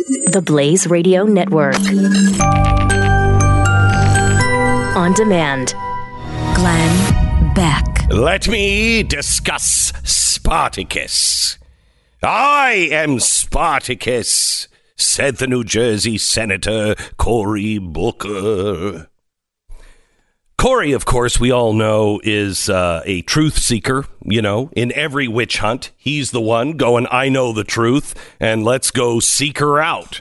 The Blaze Radio Network. On demand. Glenn Beck. Let me discuss Spartacus. I am Spartacus, said the New Jersey Senator Cory Booker. Cory, of course, we all know, is a truth seeker, you know, in every witch hunt. He's the one going, I know the truth, and let's go seek her out.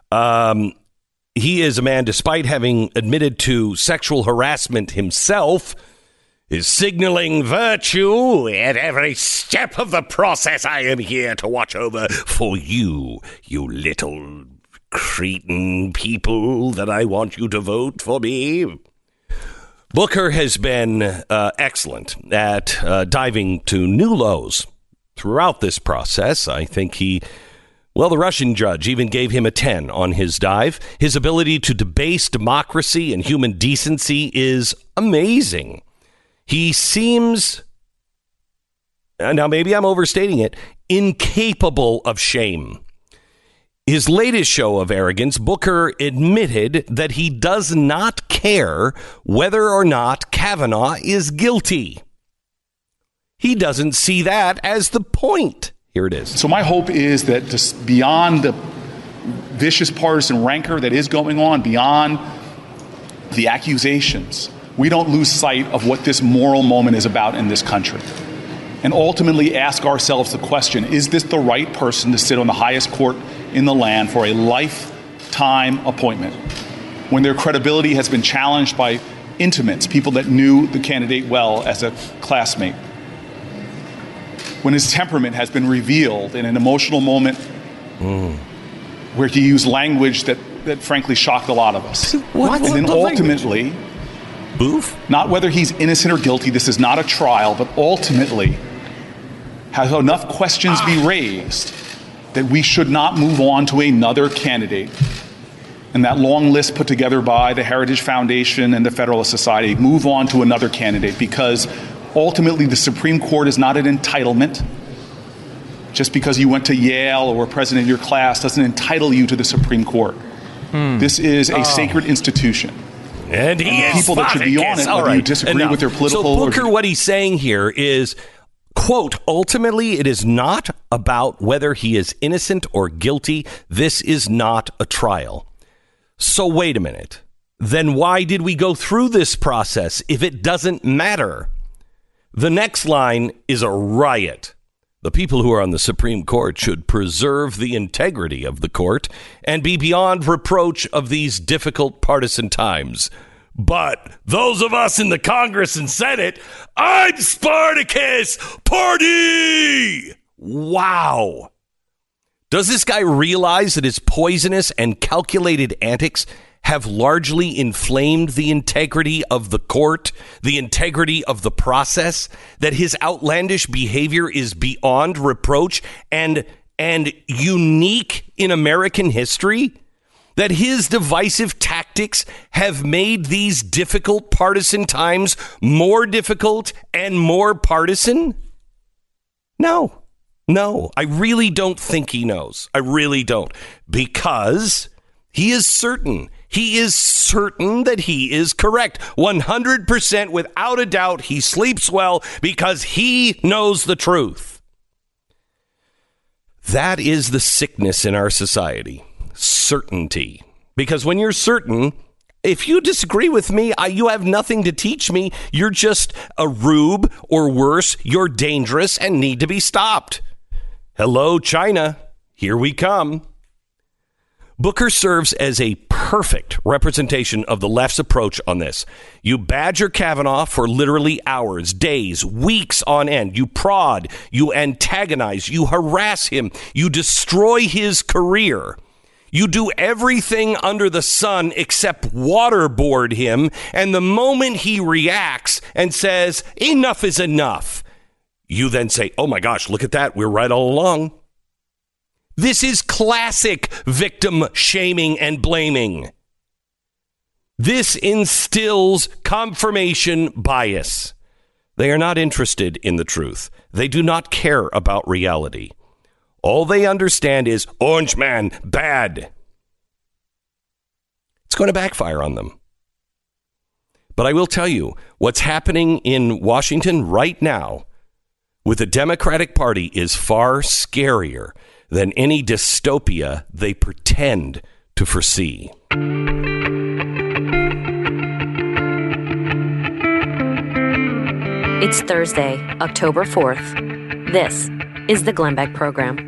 He is a man, despite having admitted to sexual harassment himself, is signaling virtue at every step of the process. I am here to watch over for you, you little cretin people that I want you to vote for me. Booker has been excellent at diving to new lows throughout this process. I think the Russian judge even gave him a 10 on his dive. His ability to debase democracy and human decency is amazing. He seems, now maybe I'm overstating it, incapable of shame. His latest show of arrogance, Booker admitted that he does not care whether or not Kavanaugh is guilty. He doesn't see that as the point. Here it is. So my hope is that just beyond the vicious partisan rancor that is going on, beyond the accusations, we don't lose sight of what this moral moment is about in this country. And ultimately ask ourselves the question, is this the right person to sit on the highest court in the land for a lifetime appointment when their credibility has been challenged by intimates, people that knew the candidate well as a classmate? When his temperament has been revealed in an emotional moment where he used language that frankly shocked a lot of us. What? And then ultimately, Boof? Not whether he's innocent or guilty, this is not a trial, but ultimately has enough questions be raised that we should not move on to another candidate. And that long list put together by the Heritage Foundation and the Federalist Society, move on to another candidate, because ultimately the Supreme Court is not an entitlement. Just because you went to Yale or were president of your class doesn't entitle you to the Supreme Court. This is a sacred institution. And he is people that should be on it, whether you disagree with their political... So Booker, what he's saying here is, quote, ultimately, it is not about whether he is innocent or guilty. This is not a trial. So wait a minute. Then why did we go through this process if it doesn't matter? The next line is a riot. The people who are on the Supreme Court should preserve the integrity of the court and be beyond reproach of these difficult partisan times. But those of us in the Congress and Senate, I'm Spartacus! Party! Wow. Does this guy realize that his poisonous and calculated antics have largely inflamed the integrity of the court, the integrity of the process, that his outlandish behavior is beyond reproach and unique in American history? That his divisive tactics have made these difficult partisan times more difficult and more partisan? No, I really don't think he knows. I really don't. Because he is certain. He is certain that he is correct. 100% without a doubt, he sleeps well because he knows the truth. That is the sickness in our society. Certainty. Because when you're certain, if you disagree with me, you have nothing to teach me. You're just a rube, or worse, you're dangerous and need to be stopped. Hello, China. Here we come. Booker serves as a perfect representation of the left's approach on this. You badger Kavanaugh for literally hours, days, weeks on end. You prod, you antagonize, you harass him, you destroy his career. You do everything under the sun except waterboard him, and the moment he reacts and says, enough is enough, you then say, oh my gosh, look at that, we're right all along. This is classic victim shaming and blaming. This instills confirmation bias. They are not interested in the truth. They do not care about reality. All they understand is Orange Man, bad. It's going to backfire on them. But I will tell you, what's happening in Washington right now with the Democratic Party is far scarier than any dystopia they pretend to foresee. It's Thursday, October 4th. This is the Glenn Beck Program.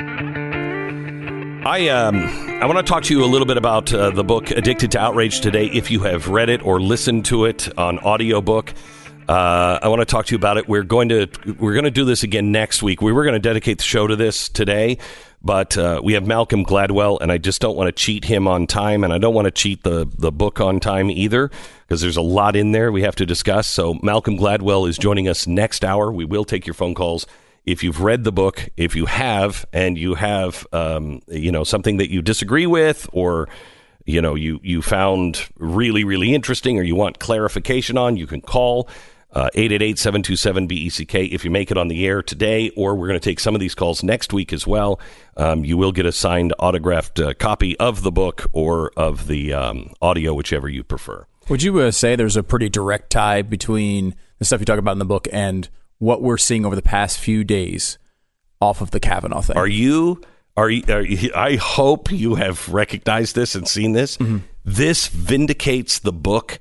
I want to talk to you a little bit about the book Addicted to Outrage today. If you have read it or listened to it on audiobook, I want to talk to you about it. We're going to do this again next week. We were going to dedicate the show to this today, but we have Malcolm Gladwell, and I just don't want to cheat him on time, and I don't want to cheat the book on time either, because there's a lot in there we have to discuss. So Malcolm Gladwell is joining us next hour. We will take your phone calls. If you've read the book, if you have, and you have, something that you disagree with, or, you found really, really interesting, or you want clarification on, you can call 888-727-BECK if you make it on the air today, or we're going to take some of these calls next week as well. You will get a signed, autographed copy of the book or of the audio, whichever you prefer. Would you say there's a pretty direct tie between the stuff you talk about in the book and what we're seeing over the past few days off of the Kavanaugh thing? Are you I hope you have recognized this and seen this. Mm-hmm. This vindicates the book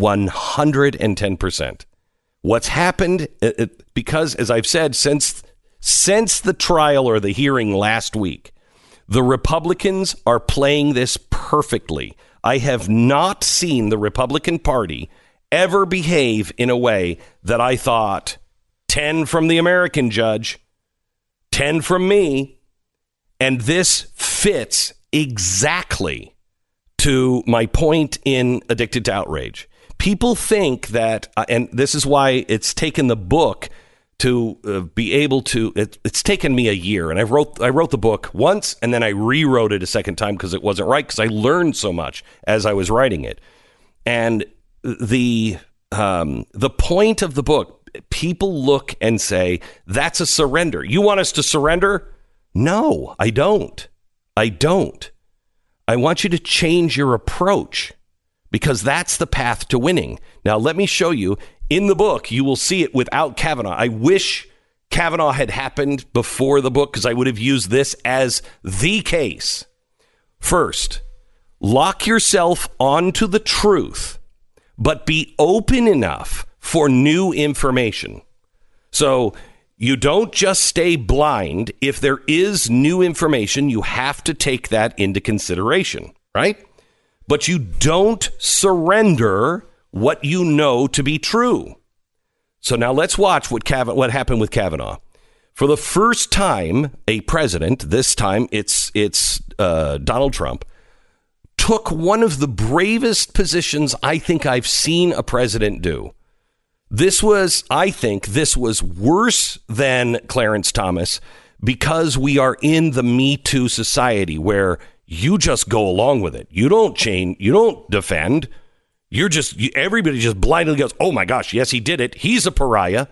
110%. What's happened, because as I've said, since the trial or the hearing last week, the Republicans are playing this perfectly. I have not seen the Republican Party ever behave in a way that I thought, 10 from the American judge, 10 from me, and this fits exactly to my point in Addicted to Outrage. People think that, and this is why it's taken the book to be able to, it's taken me a year, and I wrote the book once, and then I rewrote it a second time because it wasn't right, because I learned so much as I was writing it. And the point of the book, people look and say, that's a surrender. You want us to surrender? No, I don't. I want you to change your approach, because that's the path to winning. Now, let me show you. In the book, you will see it without Kavanaugh. I wish Kavanaugh had happened before the book, because I would have used this as the case. First, lock yourself onto the truth, but be open enough for new information. So you don't just stay blind. If there is new information, you have to take that into consideration, right? But you don't surrender what you know to be true. So now let's watch what happened with Kavanaugh. For the first time, a president, this time it's Donald Trump, took one of the bravest positions I think I've seen a president do. I think this was worse than Clarence Thomas, because we are in the Me Too society where you just go along with it. You don't change. You don't defend. Everybody just blindly goes, oh my gosh, yes, he did it. He's a pariah.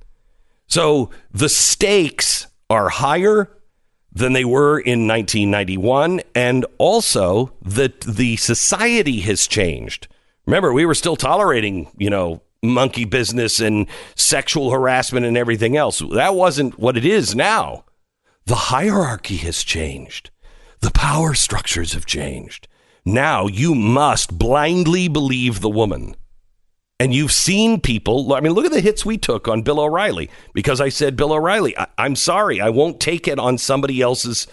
So the stakes are higher than they were in 1991. And also the society has changed. Remember, we were still tolerating, monkey business and sexual harassment and everything else. That wasn't what it is now. The hierarchy has changed. The power structures have changed. Now you must blindly believe the woman. And you've seen people, look at the hits we took on Bill O'Reilly, because I said, Bill O'Reilly, I'm sorry, I won't take it on somebody else's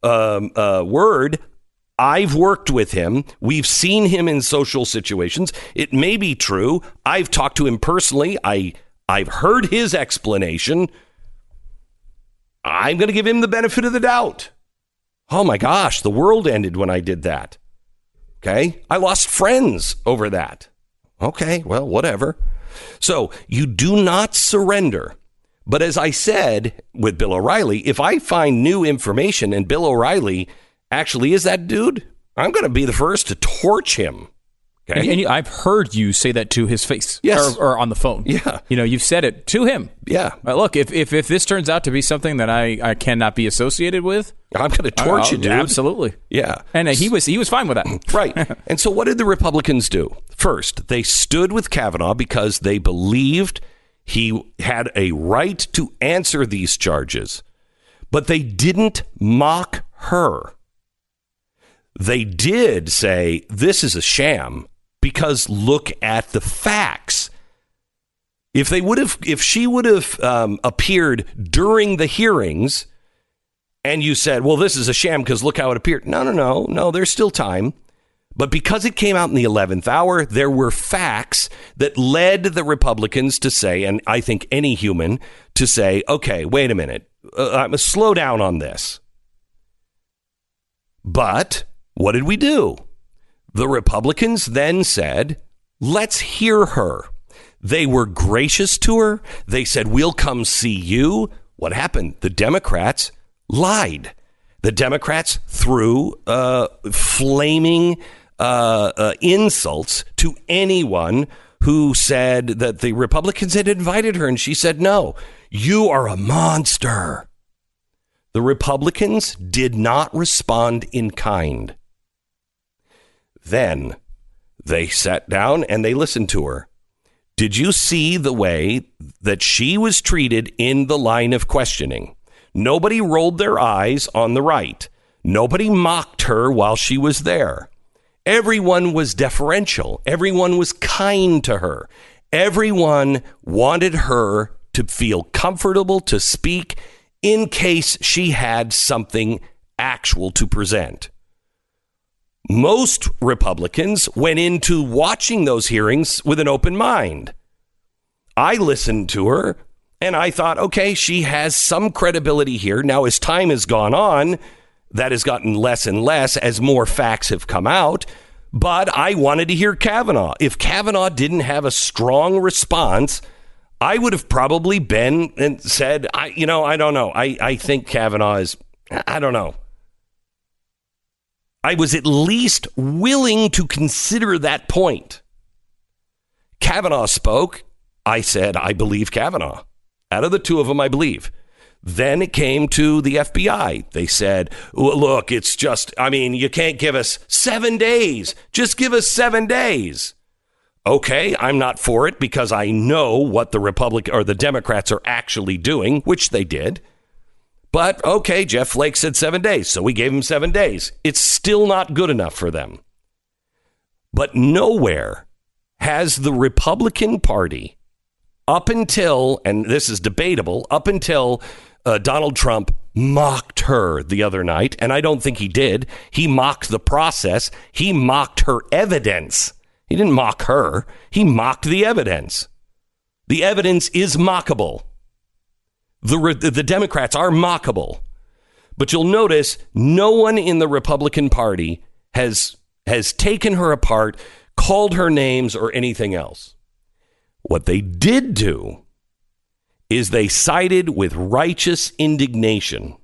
word. I've worked with him. We've seen him in social situations. It may be true. I've talked to him personally. I've heard his explanation. I'm going to give him the benefit of the doubt. Oh my gosh, the world ended when I did that. Okay, I lost friends over that. Okay, well, whatever. So you do not surrender. But as I said with Bill O'Reilly, if I find new information and Bill O'Reilly actually is that dude, I'm going to be the first to torch him. Okay? And I've heard you say that to his face. Yes. Or on the phone. Yeah. You've said it to him. Yeah. Look, if this turns out to be something that I cannot be associated with, I'm going to torch you, dude. Absolutely. Yeah. And he was fine with that. Right. And so what did the Republicans do? First, they stood with Kavanaugh because they believed he had a right to answer these charges. But they didn't mock her. They did say, this is a sham, because look at the facts. If she would have appeared during the hearings and you said, well, this is a sham because look how it appeared. No, there's still time. But because it came out in the 11th hour, there were facts that led the Republicans to say, and I think any human to say, okay, wait a minute, slow down on this. But what did we do? The Republicans then said, let's hear her. They were gracious to her. They said, we'll come see you. What happened? The Democrats lied. The Democrats threw flaming insults to anyone who said that the Republicans had invited her. And she said, no, you are a monster. The Republicans did not respond in kind. Then they sat down and they listened to her. Did you see the way that she was treated in the line of questioning? Nobody rolled their eyes on the right. Nobody mocked her while she was there. Everyone was deferential. Everyone was kind to her. Everyone wanted her to feel comfortable to speak in case she had something actual to present. Most Republicans went into watching those hearings with an open mind. I listened to her and I thought, okay, she has some credibility here. Now, as time has gone on, that has gotten less and less as more facts have come out. But I wanted to hear Kavanaugh. If Kavanaugh didn't have a strong response, I would have probably been and said, I don't know. I think Kavanaugh is, I don't know. I was at least willing to consider that point. Kavanaugh spoke. I said, I believe Kavanaugh. Out of the two of them, I believe. Then it came to the FBI. They said, look, it's just, you can't give us 7 days. Just give us 7 days. Okay, I'm not for it because I know what the Democrats are actually doing, which they did. But, okay, Jeff Flake said 7 days, so we gave him 7 days. It's still not good enough for them. But nowhere has the Republican Party, up until, and this is debatable, up until Donald Trump mocked her the other night, and I don't think he did. He mocked the process. He mocked her evidence. He didn't mock her. He mocked the evidence. The evidence is mockable. The Democrats are mockable. But you'll notice no one in the Republican Party has taken her apart, called her names, or anything else. What they did do is they sided with righteous indignation.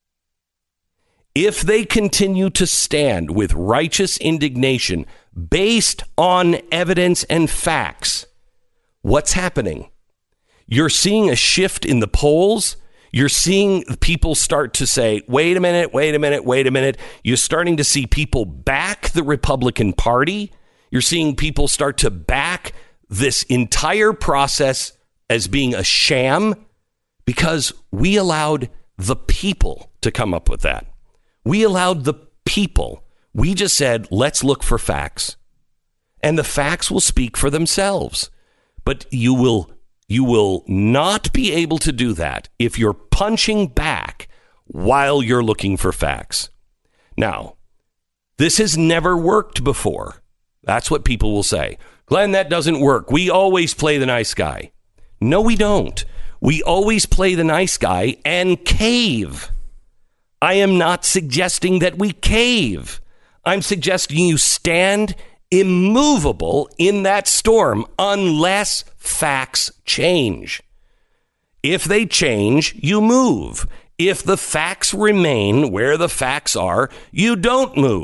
If they continue to stand with righteous indignation based on evidence and facts, what's happening? You're seeing a shift in the polls. You're seeing people start to say, wait a minute. You're starting to see people back the Republican Party. You're seeing people start to back this entire process as being a sham because we allowed the people to come up with that. We allowed the people. We just said, let's look for facts. And the facts will speak for themselves. But you will not be able to do that if you're punching back while you're looking for facts. Now, this has never worked before. That's what people will say. Glenn, that doesn't work. We always play the nice guy. No, we don't. We always play the nice guy and cave. I am not suggesting that we cave. I'm suggesting you stand immovable in that storm unless facts change. If they change, you move. If the facts remain where the facts are, you don't move.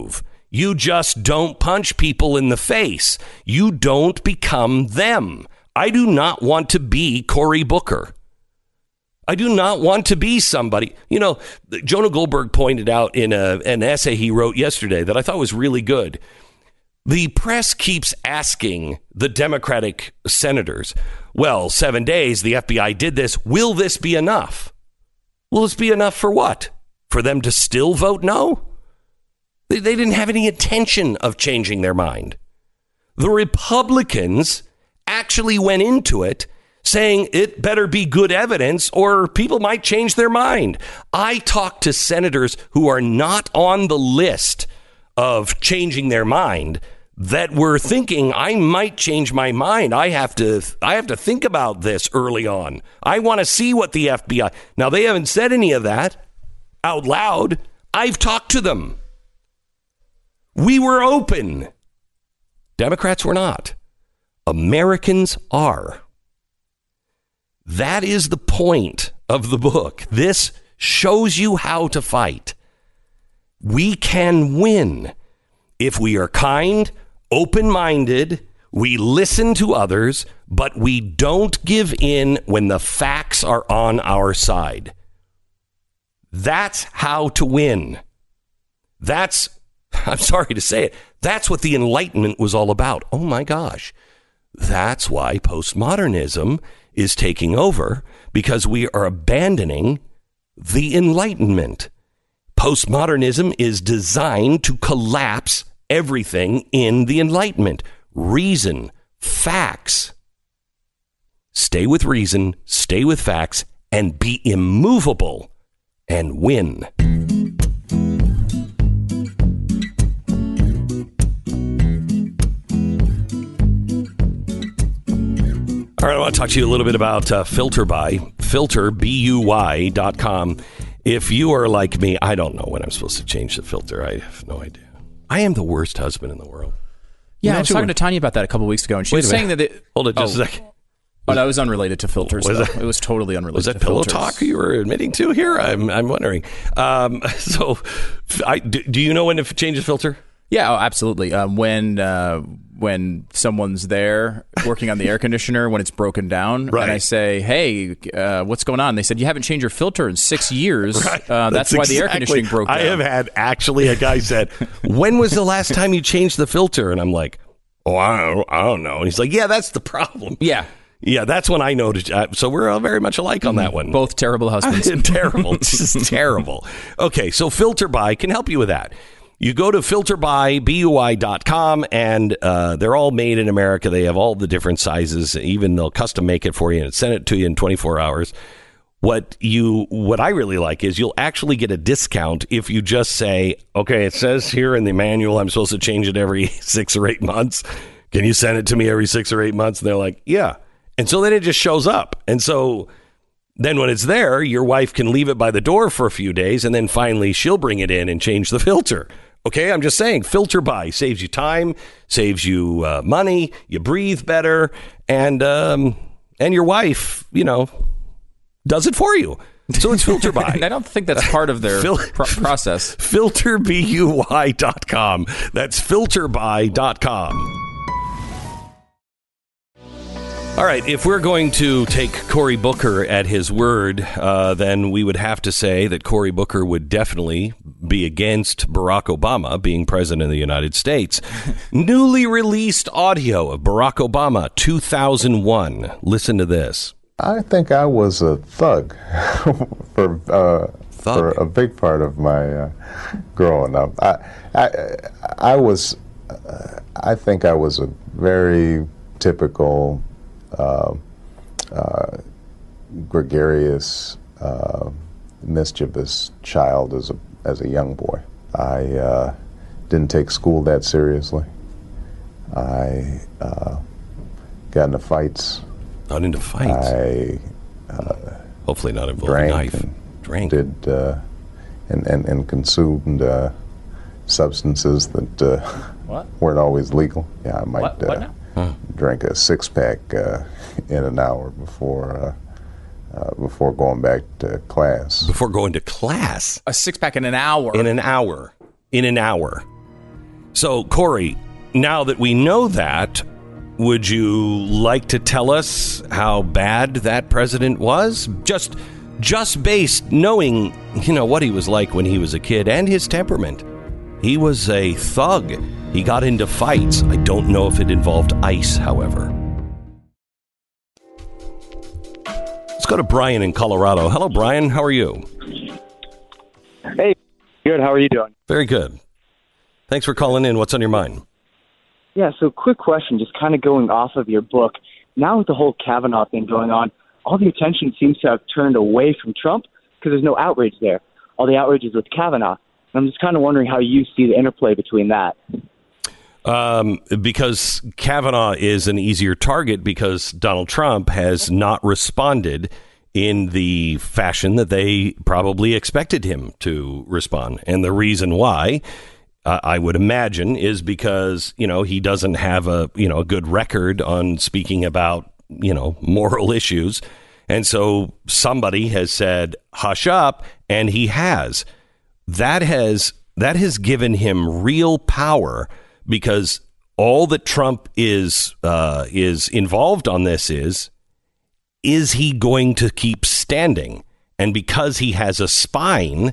You just don't punch people in the face. You don't become them. I do not want to be Cory Booker. I do not want to be somebody. You know, Jonah Goldberg pointed out in an essay he wrote yesterday that I thought was really good. The press keeps asking the Democratic senators, well, 7 days, the FBI did this. Will this be enough? Will this be enough for what? For them to still vote no? They didn't have any intention of changing their mind. The Republicans actually went into it saying it better be good evidence or people might change their mind. I talked to senators who are not on the list of changing their mind that were thinking I might change my mind. I have to think about this early on. I want to see what the FBI. Now, they haven't said any of that out loud. I've talked to them. We were open. Democrats were not. Americans are. That is the point of the book. This shows you how to fight. We can win if we are kind, open-minded, we listen to others, but we don't give in when the facts are on our side. That's how to win. I'm sorry to say it, that's what the Enlightenment was all about. Oh my gosh. That's why postmodernism is taking over, because we are abandoning the Enlightenment. Postmodernism is designed to collapse everything in the Enlightenment. Reason, facts. Stay with reason, stay with facts, and be immovable and win. All right, I want to talk to you a little bit about FilterBuy, filterbuy.com. If you are like me, I don't know when I'm supposed to change the filter. I have no idea. I am the worst husband in the world. Yeah, I was talking to Tanya about that a couple weeks ago, and she was saying that Hold it just a second. Oh, that was unrelated to filters. It was totally unrelated. Was that pillow talk you were admitting to here? I'm wondering. Do you know when to change the filter? Yeah, absolutely. When someone's there working on the air conditioner when it's broken down, right. And I say, "Hey, what's going on?" They said, "You haven't changed your filter in 6 years. Right. That's why the air conditioning broke down." I have had actually a guy said, "When was the last time you changed the filter?" And I'm like, "Oh, I don't know." And he's like, "Yeah, that's the problem." Yeah, that's when I noticed. So we're all very much alike on that one. Both terrible husbands. Terrible. It's just terrible. Okay, so FilterBuy can help you with that. You go to filterbuy.com, and they're all made in America. They have all the different sizes. Even they'll custom make it for you and send it to you in 24 hours. What I really like is you'll actually get a discount if you just say, okay, it says here in the manual I'm supposed to change it every 6 or 8 months. Can you send it to me every 6 or 8 months? And they're like, yeah. And so then it just shows up. And so then when it's there, your wife can leave it by the door for a few days, and then finally she'll bring it in and change the filter. Okay, I'm just saying, FilterBuy saves you time, saves you money, you breathe better, and your wife, does it for you. So it's FilterBuy. I don't think that's part of their process. Filterbuy.com. That's filterbuy.com. All right, if we're going to take Cory Booker at his word, then we would have to say that Cory Booker would definitely be against Barack Obama being president of the United States. Newly released audio of Barack Obama, 2001. Listen to this. I think I was a thug for a big part of my growing up. I think I was a very typical gregarious, mischievous child as a young boy. I didn't take school that seriously. I got into fights. Not into fights. I hopefully not involving a knife. Drank. And consumed substances that weren't always legal. Yeah, I might drink a 6-pack in an hour before going back to class. Before going to class? A 6-pack in an hour? In an hour. So, Corey, now that we know that, would you like to tell us how bad that president was? Just based knowing, what he was like when he was a kid and his temperament. He was a thug. He got into fights. I don't know if it involved ice, however. Let's go to Brian in Colorado. Hello, Brian. How are you? Hey, good. How are you doing? Very good. Thanks for calling in. What's on your mind? Yeah, so quick question, just kind of going off of your book. Now with the whole Kavanaugh thing going on, all the attention seems to have turned away from Trump because there's no outrage there. All the outrage is with Kavanaugh. And I'm just kind of wondering how you see the interplay between that. Because Kavanaugh is an easier target because Donald Trump has not responded in the fashion that they probably expected him to respond. And the reason why, I would imagine, is because, he doesn't have a good record on speaking about, moral issues. And so somebody has said, hush up, and he has. That has given him real power, because all that Trump is involved on this is he going to keep standing? And because he has a spine,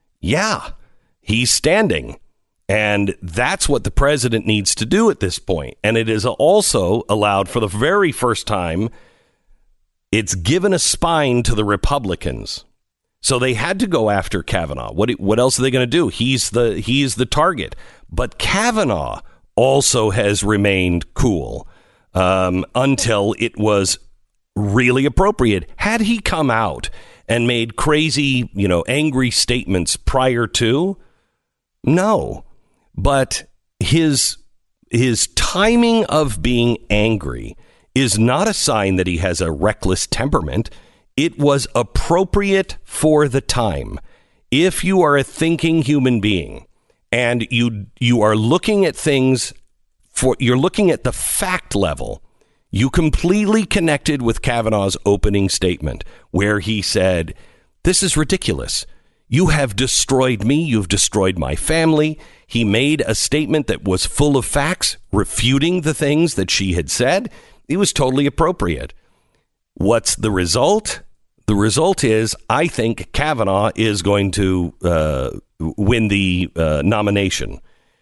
he's standing. And that's what the president needs to do at this point. And it is also allowed, for the very first time, it's given a spine to the Republicans. So they had to go after Kavanaugh. What else are they going to do? He's the target. But Kavanaugh also has remained cool until it was really appropriate. Had he come out and made crazy, angry statements prior to? No. But his timing of being angry is not a sign that he has a reckless temperament. It was appropriate for the time. If you are a thinking human being and you are looking at things you're looking at the fact level, you completely connected with Kavanaugh's opening statement where he said, "This is ridiculous. You have destroyed me. You've destroyed my family." He made a statement that was full of facts, refuting the things that she had said. It was totally appropriate. What's the result? The result is, I think Kavanaugh is going to win the nomination.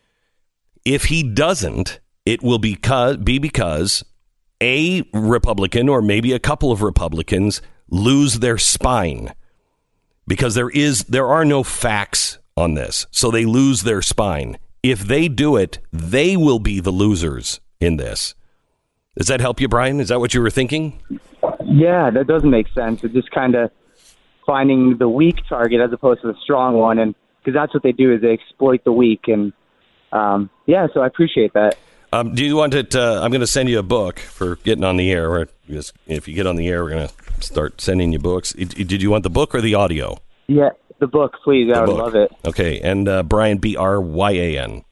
If he doesn't, it will be because a Republican or maybe a couple of Republicans lose their spine. Because there are no facts on this. So they lose their spine. If they do it, they will be the losers in this. Does that help you, Brian? Is that what you were thinking? Yeah, that does make sense. It's just kind of finding the weak target as opposed to the strong one. And because that's what they do, is they exploit the weak. And so I appreciate that. Do you want it? I'm going to send you a book for getting on the air. Or if you get on the air, we're going to start sending you books. Did you want the book or the audio? Yeah, the book, please. I would love it. Okay, and Brian, Bryan.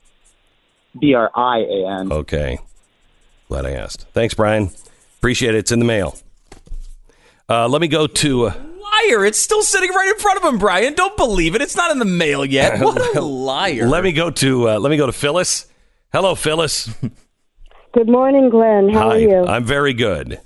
Brian. Okay. Glad I asked. Thanks, Brian. Appreciate it. It's in the mail. Let me go to... Liar! It's still sitting right in front of him, Brian. Don't believe it. It's not in the mail yet. What a liar. Let me go to Phyllis. Hello, Phyllis. Good morning, Glenn. How are you? I'm very good.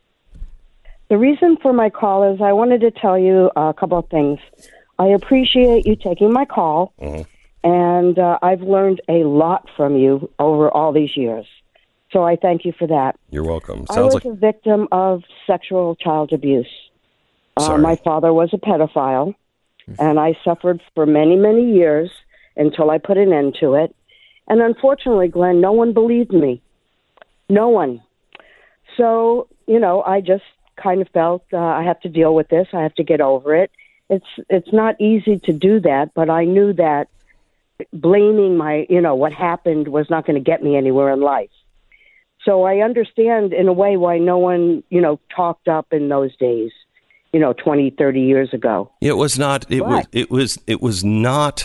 The reason for my call is I wanted to tell you a couple of things. I appreciate you taking my call, and I've learned a lot from you over all these years. So I thank you for that. You're welcome. I was a victim of sexual child abuse. My father was a pedophile, and I suffered for many, many years until I put an end to it. And unfortunately, Glenn, no one believed me. No one. So, I just kind of felt I have to deal with this. I have to get over it. It's not easy to do that, but I knew that blaming what happened was not going to get me anywhere in life. So I understand in a way why no one, talked up in those days, 20, 30 years ago. It was not, it was not,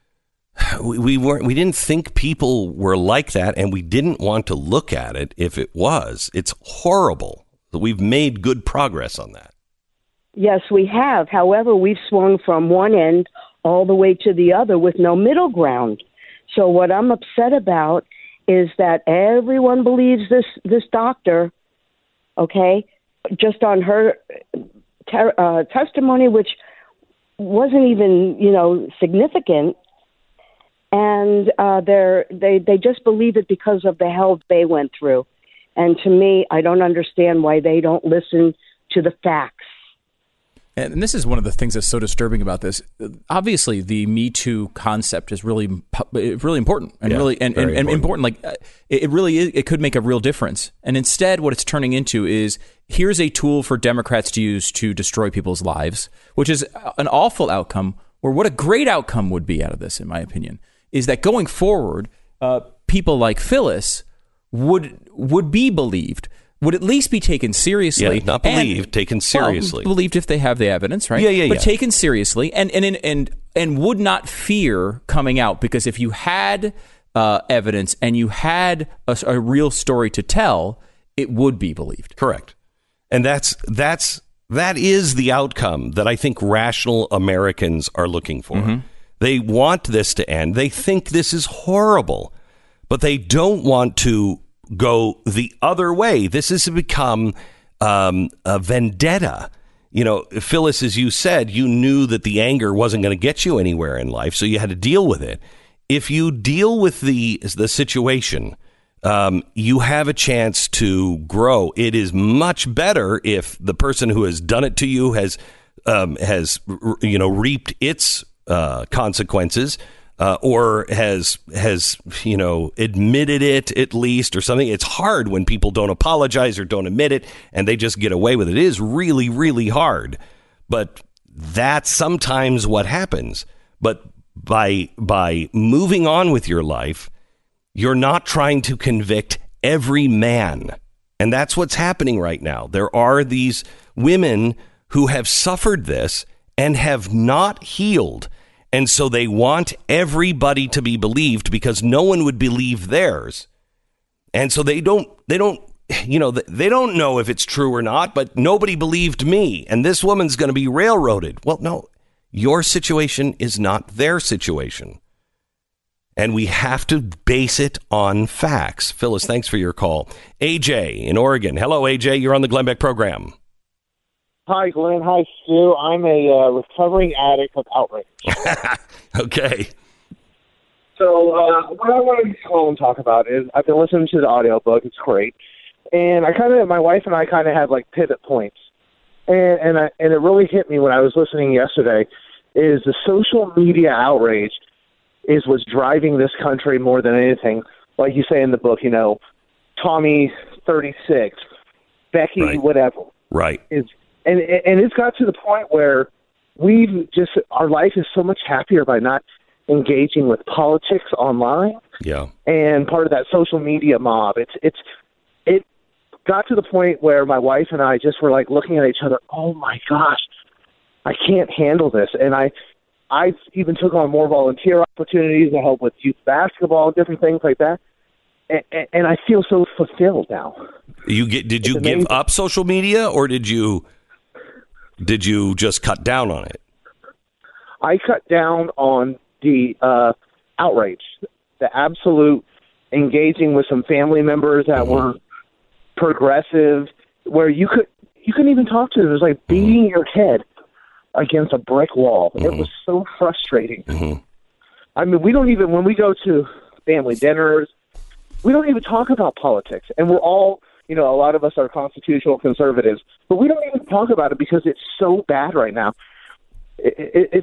we didn't think people were like that, and we didn't want to look at it if it was. It's horrible. We've made good progress on that. Yes, we have. However, we've swung from one end all the way to the other with no middle ground. So what I'm upset about is that everyone believes this doctor, okay, just on her testimony, which wasn't even, significant. And they just believe it because of the hell they went through. And to me, I don't understand why they don't listen to the facts. And this is one of the things that's so disturbing about this. Obviously, the Me Too concept is really important and important. Like it really is, it could make a real difference. And instead, what it's turning into is here's a tool for Democrats to use to destroy people's lives, which is an awful outcome. Or what a great outcome would be out of this, in my opinion, is that going forward, people like Phyllis would be believed. Would at least be taken seriously. Yeah, not believed, taken seriously. Well, believed if they have the evidence, right? Yeah. But taken seriously and would not fear coming out, because if you had evidence and you had a real story to tell, it would be believed. Correct. And that is the outcome that I think rational Americans are looking for. Mm-hmm. They want this to end. They think this is horrible, but they don't want to go the other way. This has become a vendetta. Phyllis, as you said, you knew that the anger wasn't going to get you anywhere in life, so you had to deal with it. If you deal with the situation, you have a chance to grow. It is much better if the person who has done it to you has reaped its consequences. Or has admitted it at least or something. It's hard when people don't apologize or don't admit it and they just get away with it. It is really, really hard. But that's sometimes what happens. But by moving on with your life, you're not trying to convict every man. And that's what's happening right now. There are these women who have suffered this and have not healed. And so they want everybody to be believed because no one would believe theirs. And so they don't know if it's true or not, but nobody believed me. And this woman's going to be railroaded. Well, no, your situation is not their situation. And we have to base it on facts. Phyllis, thanks for your call. AJ in Oregon. Hello, AJ. You're on the Glenn Beck program. Hi, Glenn. Hi, Stu. I'm a recovering addict of outrage. Okay. So what I wanted to call and talk about is I've been listening to the audiobook. It's great. And my wife and I kind of have like pivot points. And it really hit me when I was listening yesterday is the social media outrage is what's driving this country more than anything. Like you say in the book, Tommy 36, Becky, right. Whatever. Right. And it's got to the point where our life is so much happier by not engaging with politics online. Yeah. And part of that social media mob. It got to the point where my wife and I just were like looking at each other. Oh my gosh, I can't handle this. And I even took on more volunteer opportunities to help with youth basketball and different things like that. And I feel so fulfilled now. Did you give up social media or did you just cut down on it? I cut down on the outrage, the absolute engaging with some family members that were progressive, where you couldn't even talk to them. It was like beating your head against a brick wall. It was so frustrating. I mean, when we go to family dinners, we don't even talk about politics. And we're all, a lot of us are constitutional conservatives, but we don't even talk about it because it's so bad right now. This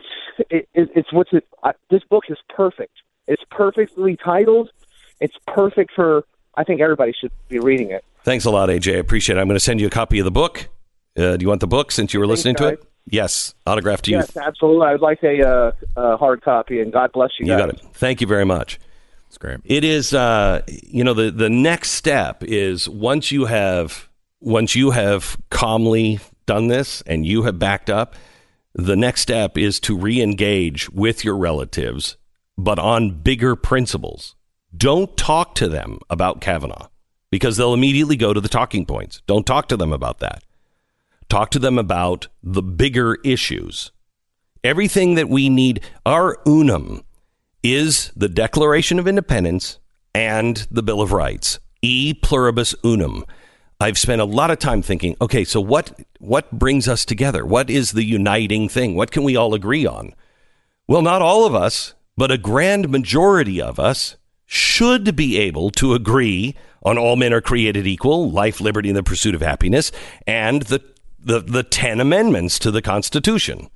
book is perfect. It's perfectly titled. It's perfect for, I think everybody should be reading it. Thanks a lot, AJ. I appreciate it. I'm going to send you a copy of the book. Do you want the book since you were listening to it? Yes. Autographed to you. Yes, absolutely. I would like a hard copy, and God bless you guys. You got it. Thank you very much. That's great. It is, the next step is once you have calmly done this and you have backed up, the next step is to re-engage with your relatives, but on bigger principles. Don't talk to them about Kavanaugh because they'll immediately go to the talking points. Don't talk to them about that. Talk to them about the bigger issues. Everything that we need, our unum is the Declaration of Independence and the Bill of Rights. E pluribus unum. I've spent a lot of time thinking, okay, so what brings us together? What is the uniting thing? What can we all agree on? Well, not all of us, but a grand majority of us should be able to agree on all men are created equal, life, liberty, and the pursuit of happiness, and the 10 amendments to the Constitution.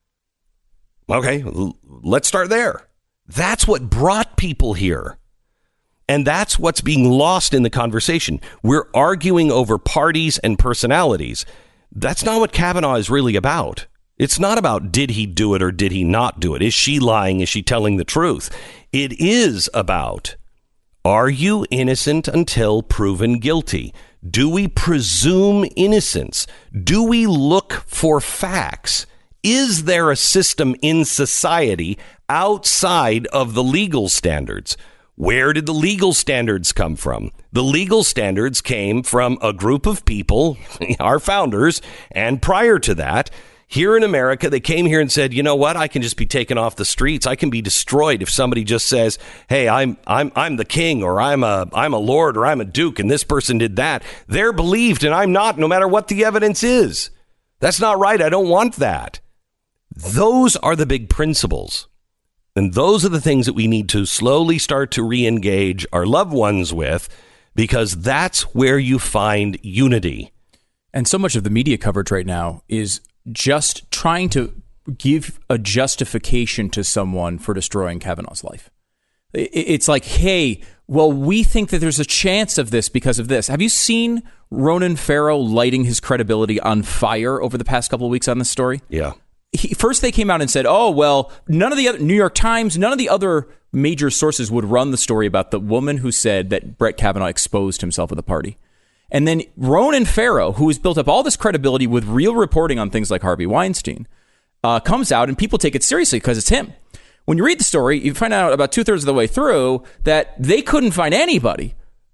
Okay, let's start there. That's what brought people here. And that's what's being lost in the conversation. We're arguing over parties and personalities. That's not what Kavanaugh is really about. It's not about did he do it or did he not do it? Is she lying? Is she telling the truth? It is about, are you innocent until proven guilty? Do we presume innocence? Do we look for facts? Is there a system in society outside of the legal standards? Where did the legal standards come from? The legal standards came from a group of people, our founders, and prior to that, here in America, they came here and said, you know what? I can just be taken off the streets. I can be destroyed if somebody just says, hey, I'm the king, or I'm a lord, or I'm a duke, and this person did that. They're believed, and I'm not, no matter what the evidence is. That's not right. I don't want that. Those are the big principles. And those are the things that we need to slowly start to re-engage our loved ones with, because that's where you find unity. And so much of the media coverage right now is just trying to give a justification to someone for destroying Kavanaugh's life. It's like, hey, well, we think that there's a chance of this because of this. Have you seen Ronan Farrow lighting his credibility on fire over the past couple of weeks on this story? Yeah. First, they came out and said, oh, well, none of the other New York Times, none of the other major sources would run the story about the woman who said that Brett Kavanaugh exposed himself at the party. And then Ronan Farrow, who has built up all this credibility with real reporting on things like Harvey Weinstein, comes out and people take it seriously because it's him. When you read the story, you find out about 2/3 of the way through that they couldn't find anybody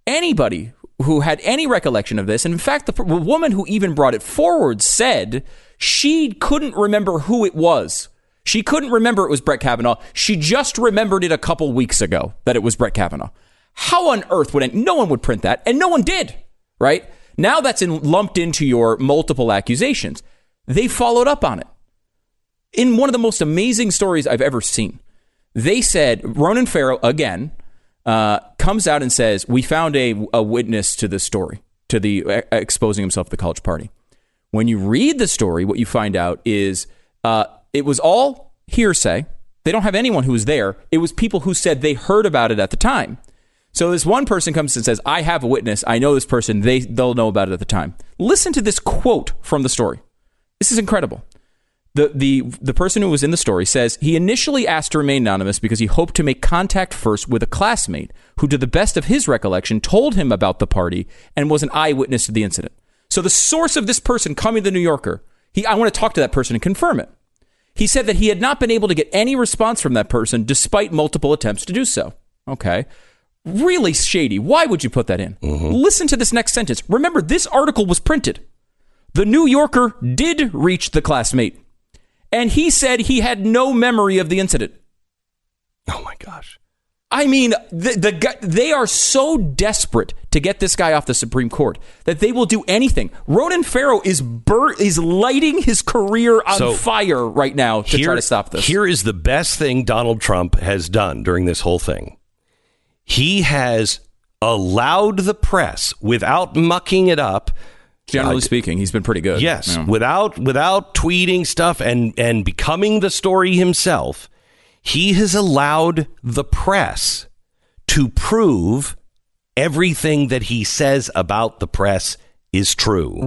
who had any recollection of this. And in fact, the woman who even brought it forward said she couldn't remember who it was. She couldn't remember it was Brett Kavanaugh. She just remembered it a couple weeks ago that it was Brett Kavanaugh. How on earth would no one would print that? And no one did, right? Now that's lumped into your multiple accusations. They followed up on it. In one of the most amazing stories I've ever seen, they said, Ronan Farrow, again, comes out and says, we found a witness to this story, to the exposing himself at the college party. When you read the story, what you find out is it was all hearsay. They don't have anyone who was there. It was people who said they heard about it at the time. So this one person comes and says, I have a witness. I know this person. They'll know about it at the time. Listen to this quote from the story. This is incredible. The person who was in the story says he initially asked to remain anonymous because he hoped to make contact first with a classmate who, to the best of his recollection, told him about the party and was an eyewitness to the incident. So the source of this person coming to the New Yorker, I want to talk to that person and confirm it. He said that he had not been able to get any response from that person despite multiple attempts to do so. Okay. Really shady. Why would you put that in? Mm-hmm. Listen to this next sentence. Remember, this article was printed. The New Yorker did reach the classmate, and he said he had no memory of the incident. Oh, my gosh. I mean, they are so desperate to get this guy off the Supreme Court that they will do anything. Ronan Farrow is lighting his career on fire right now to try to stop this. Here is the best thing Donald Trump has done during this whole thing. He has allowed the press, without mucking it up. Generally speaking, he's been pretty good. Yes, yeah. without tweeting stuff and becoming the story himself. He has allowed the press to prove everything that he says about the press is true.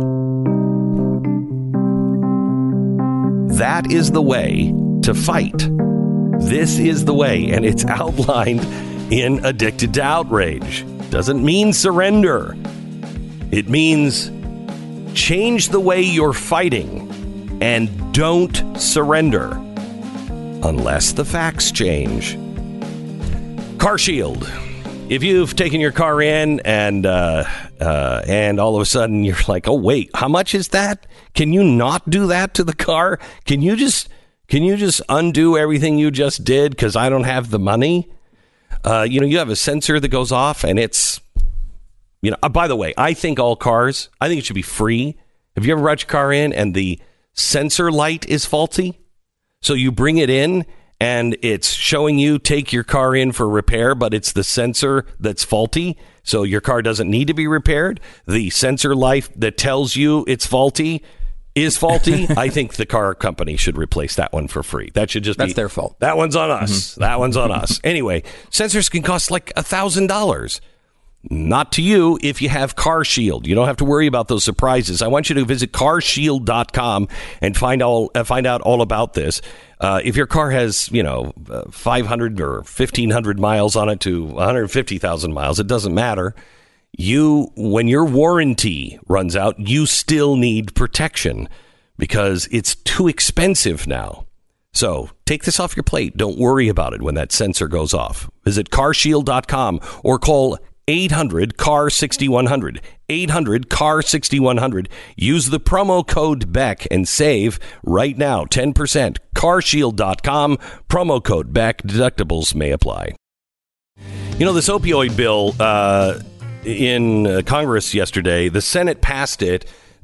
That is the way to fight. This is the way, and it's outlined in Addicted to Outrage. Doesn't mean surrender. It means change the way you're fighting and don't surrender. Unless the facts change. Car Shield. If you've taken your car in and all of a sudden you're like, oh, wait, how much is that? Can you not do that to the car? Can you just Can you just undo everything you just did because I don't have the money? You have a sensor that goes off and it's, by the way, I think it should be free. Have you ever brought your car in and the sensor light is faulty? So you bring it in and it's showing you take your car in for repair, but it's the sensor that's faulty. So your car doesn't need to be repaired. The sensor light that tells you it's faulty is faulty. I think the car company should replace that one for free. That's their fault. That one's on us. Mm-hmm. That one's on us. Anyway, sensors can cost like $1,000. Not to you if you have CarShield. You don't have to worry about those surprises. I want you to visit carshield.com and find out all about this. If your car has, 500 or 1,500 miles on it to 150,000 miles, it doesn't matter. When your warranty runs out, you still need protection because it's too expensive now. So take this off your plate. Don't worry about it when that sensor goes off. Visit carshield.com or call 800-CAR-6100. 800-CAR-6100. Use the promo code BECK and save right now 10%. carshield.com. Promo code BECK. Deductibles may apply. This opioid bill in Congress yesterday, the Senate passed it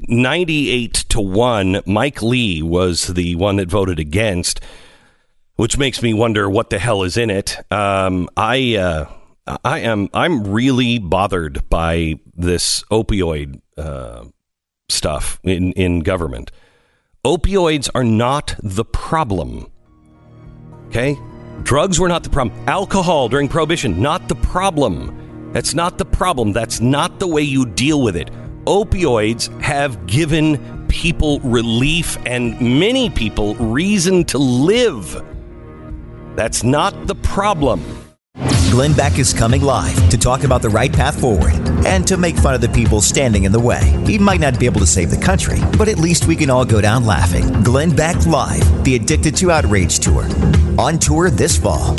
98-1. Mike Lee was the one that voted against, which makes me wonder what the hell is in it. I'm really bothered by this opioid stuff in government. Opioids are not the problem. Okay? Drugs were not the problem. Alcohol during Prohibition, not the problem. That's not the problem. That's not the way you deal with it. Opioids have given people relief and many people reason to live. That's not the problem. Glenn Beck is coming live to talk about the right path forward and to make fun of the people standing in the way. He might not be able to save the country, but at least we can all go down laughing. Glenn Beck Live, the Addicted to Outrage Tour. On tour this fall.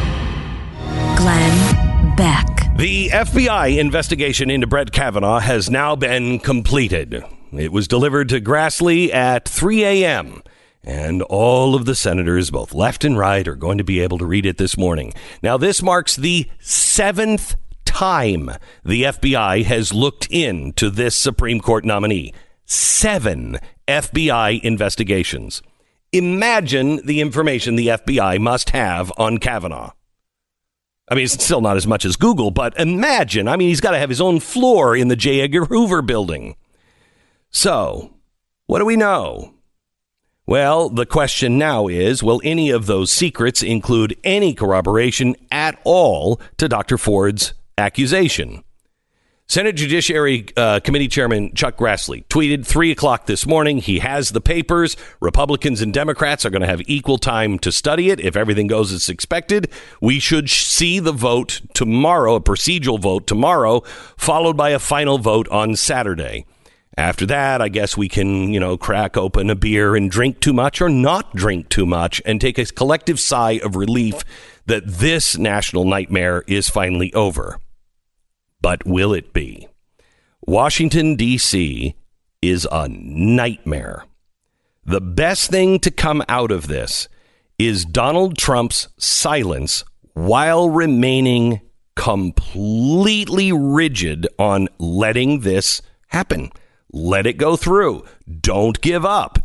Glenn Beck. The FBI investigation into Brett Kavanaugh has now been completed. It was delivered to Grassley at 3 a.m., and all of the senators, both left and right, are going to be able to read it this morning. Now, this marks the 7th time the FBI has looked into this Supreme Court nominee. 7 FBI investigations. Imagine the information the FBI must have on Kavanaugh. I mean, it's still not as much as Google, but imagine. I mean, he's got to have his own floor in the J. Edgar Hoover building. So, what do we know? Well, the question now is, will any of those secrets include any corroboration at all to Dr. Ford's accusation? Senate Judiciary Committee Chairman Chuck Grassley tweeted 3 o'clock this morning. He has the papers. Republicans and Democrats are going to have equal time to study it. If everything goes as expected, we should see the vote tomorrow, a procedural vote tomorrow, followed by a final vote on Saturday. After that, I guess we can, crack open a beer and drink too much or not drink too much and take a collective sigh of relief that this national nightmare is finally over. But will it be? Washington, D.C. is a nightmare. The best thing to come out of this is Donald Trump's silence while remaining completely rigid on letting this happen. Let it go through. Don't give up.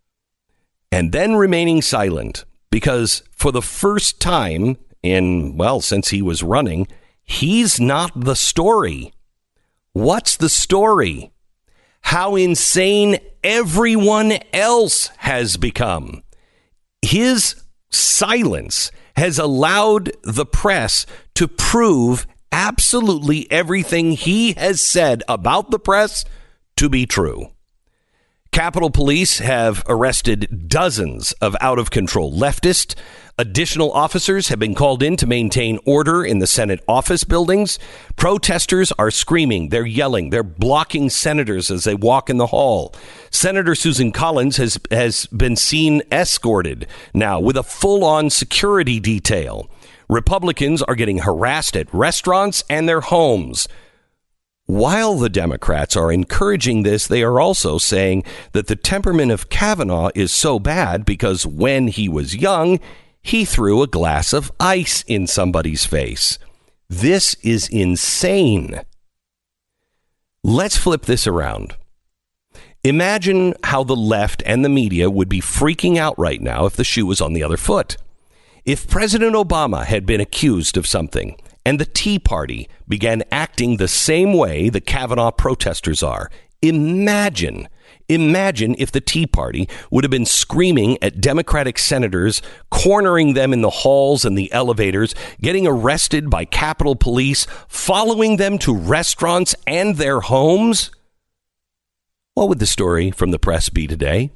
And then remaining silent because for the first time since he was running, he's not the story. What's the story? How insane everyone else has become. His silence has allowed the press to prove absolutely everything he has said about the press to be true. Capitol Police have arrested dozens of out-of-control leftists. Additional officers have been called in to maintain order in the Senate office buildings. Protesters are screaming, they're yelling, they're blocking senators as they walk in the hall. Senator Susan Collins has been seen escorted now with a full-on security detail. Republicans are getting harassed at restaurants and their homes. While the Democrats are encouraging this, they are also saying that the temperament of Kavanaugh is so bad because when he was young, he threw a glass of ice in somebody's face. This is insane. Let's flip this around. Imagine how the left and the media would be freaking out right now if the shoe was on the other foot. If President Obama had been accused of something and the Tea Party began acting the same way the Kavanaugh protesters are, imagine if the Tea Party would have been screaming at Democratic senators, cornering them in the halls and the elevators, getting arrested by Capitol Police, following them to restaurants and their homes. What would the story from the press be today?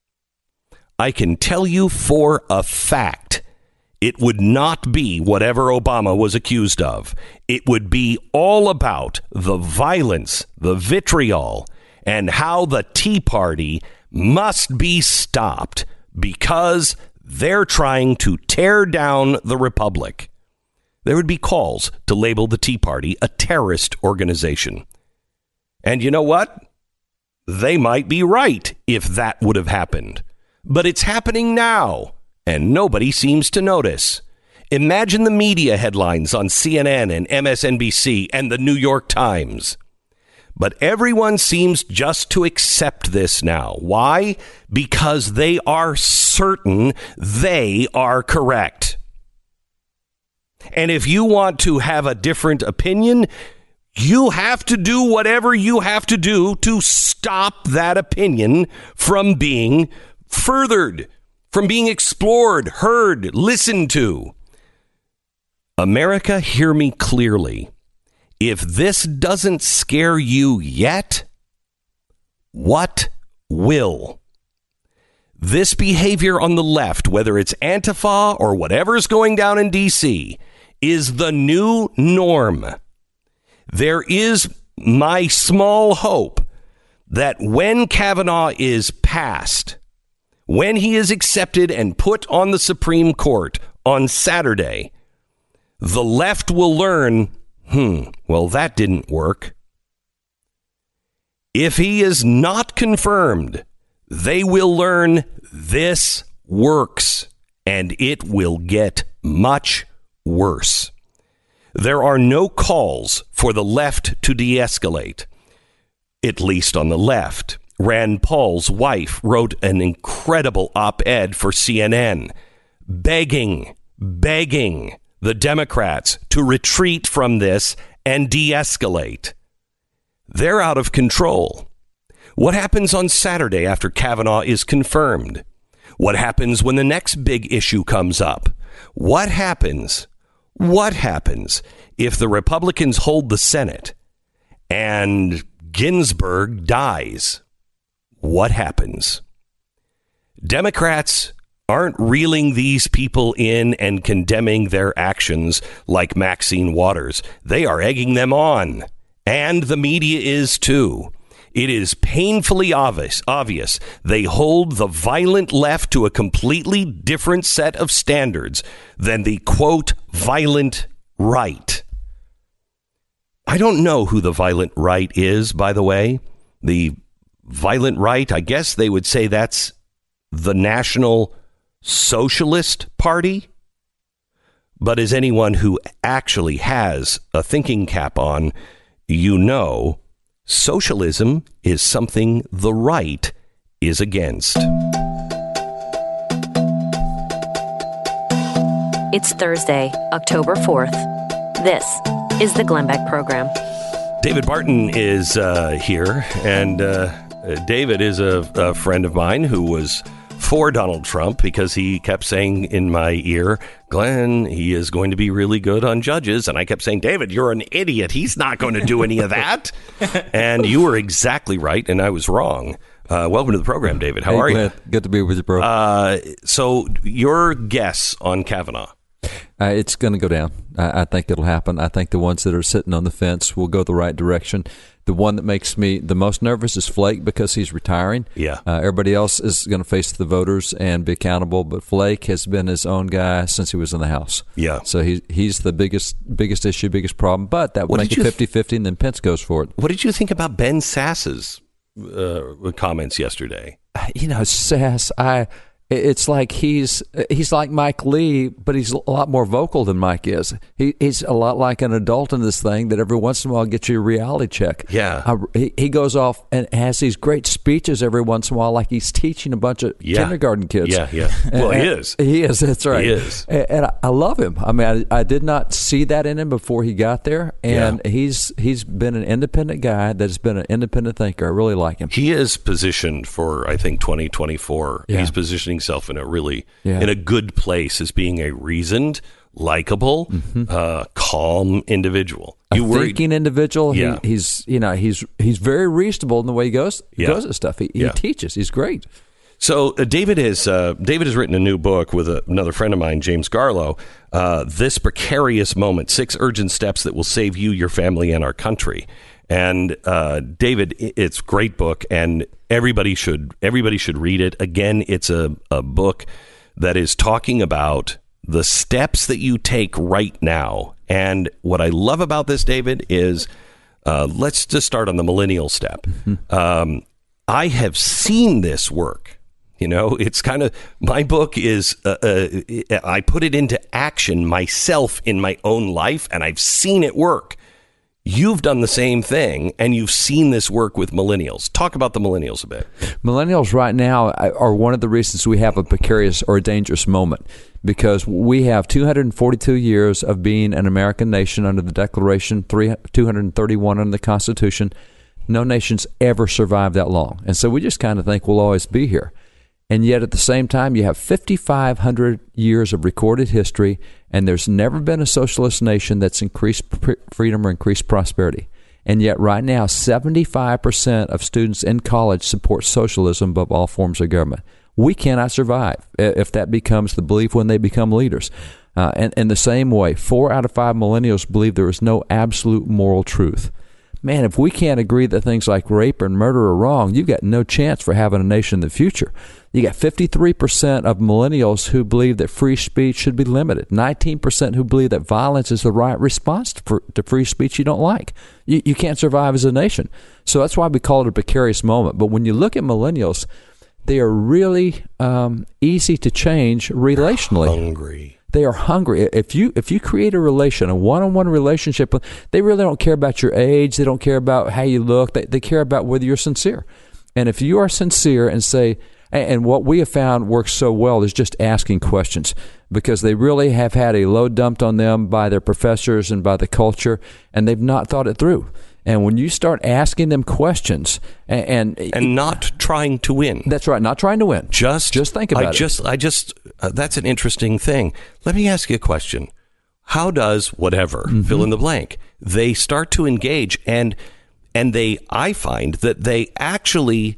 I can tell you for a fact, it would not be whatever Obama was accused of. It would be all about the violence, the vitriol, and how the Tea Party must be stopped because they're trying to tear down the Republic. There would be calls to label the Tea Party a terrorist organization. And you know what? They might be right if that would have happened. But it's happening now, and nobody seems to notice. Imagine the media headlines on CNN and MSNBC and the New York Times. But everyone seems just to accept this now. Why? Because they are certain they are correct. And if you want to have a different opinion, you have to do whatever you have to do to stop that opinion from being furthered, from being explored, heard, listened to. America, hear me clearly. If this doesn't scare you yet, what will? This behavior on the left, whether it's Antifa or whatever's going down in D.C., is the new norm. There is my small hope that when Kavanaugh is passed, when he is accepted and put on the Supreme Court on Saturday, the left will learn, well, that didn't work. If he is not confirmed, they will learn this works, and it will get much worse. There are no calls for the left to de-escalate, at least on the left. Rand Paul's wife wrote an incredible op-ed for CNN, begging the Democrats to retreat from this and de-escalate. They're out of control. What happens on Saturday after Kavanaugh is confirmed? What happens when the next big issue comes up? What happens if the Republicans hold the Senate and Ginsburg dies? What happens? Democrats aren't reeling these people in and condemning their actions like Maxine Waters. They are egging them on. And the media is too. It is painfully obvious they hold the violent left to a completely different set of standards than the, quote, violent right. I don't know who the violent right is, by the way. The violent right, I guess they would say that's the National Socialist Party. But as anyone who actually has a thinking cap on, you know, socialism is something the right is against. It's Thursday, October 4th. This is the Glenn Beck Program. David Barton is here, and David is a friend of mine who was for Donald Trump because he kept saying in my ear, Glenn, he is going to be really good on judges. And I kept saying, David, you're an idiot. He's not going to do any of that. And you were exactly right, and I was wrong. Welcome to the program, David. How are you? Good to be with you, bro. So your guess on Kavanaugh? It's going to go down. I think it'll happen. I think the ones that are sitting on the fence will go the right direction. The one that makes me the most nervous is Flake because he's retiring. Yeah. Everybody else is going to face the voters and be accountable, but Flake has been his own guy since he was in the House. Yeah. So he's the biggest issue, biggest problem. But that would make it 50-50, and then Pence goes for it. What did you think about Ben Sass's comments yesterday? Sass, it's like he's like Mike Lee, but he's a lot more vocal than Mike is. He's a lot like an adult in this thing that every once in a while gets you a reality check. Yeah. He goes off and has these great speeches every once in a while, like he's teaching a bunch of kindergarten kids. Yeah. Well, he is. He is. That's right. He is. And I love him. I mean, I did not see that in him before he got there, and he's been an independent guy that has been an independent thinker. I really like him. He is positioned for, I think, 2024. Yeah. He's positioning himself in a good place as being a reasoned, likable, calm individual. Thinking individual. Yeah. He's very reasonable in the way he goes at stuff. He teaches. He's great. So David has written a new book with another friend of mine, James Garlow, This Precarious Moment, 6 Urgent Steps That Will Save You, Your Family, and Our Country. And David, it's a great book, and everybody should read it. Again, it's a book that is talking about the steps that you take right now. And what I love about this, David, is let's just start on the millennial step. I have seen this work. It's kind of, my book is, I put it into action myself in my own life, and I've seen it work. You've done the same thing, and you've seen this work with millennials. Talk about the millennials a bit. Millennials right now are one of the reasons we have a precarious or a dangerous moment, because we have 242 years of being an American nation under the Declaration, 231 under the Constitution. No nation's ever survived that long. And so we just kind of think we'll always be here. And yet at the same time, you have 5,500 years of recorded history, and there's never been a socialist nation that's increased freedom or increased prosperity. And yet right now, 75% of students in college support socialism above all forms of government. We cannot survive if that becomes the belief when they become leaders. And in the same way, 4 out of 5 millennials believe there is no absolute moral truth. Man, if we can't agree that things like rape and murder are wrong, you've got no chance for having a nation in the future. You got 53% of millennials who believe that free speech should be limited. 19% who believe that violence is the right response to free speech you don't like. You can't survive as a nation. So that's why we call it a precarious moment. But when you look at millennials, they are really easy to change relationally. Hungry. They are hungry. If you create a one-on-one relationship, they really don't care about your age. They don't care about how you look. They care about whether you're sincere. And if you are sincere and say, and what we have found works so well is just asking questions, because they really have had a load dumped on them by their professors and by the culture, and they've not thought it through. And when you start asking them questions and not trying to win. That's right, not trying to win. Just think about it. That's an interesting thing. Let me ask you a question. How does whatever, fill in the blank, they start to engage and I find that they actually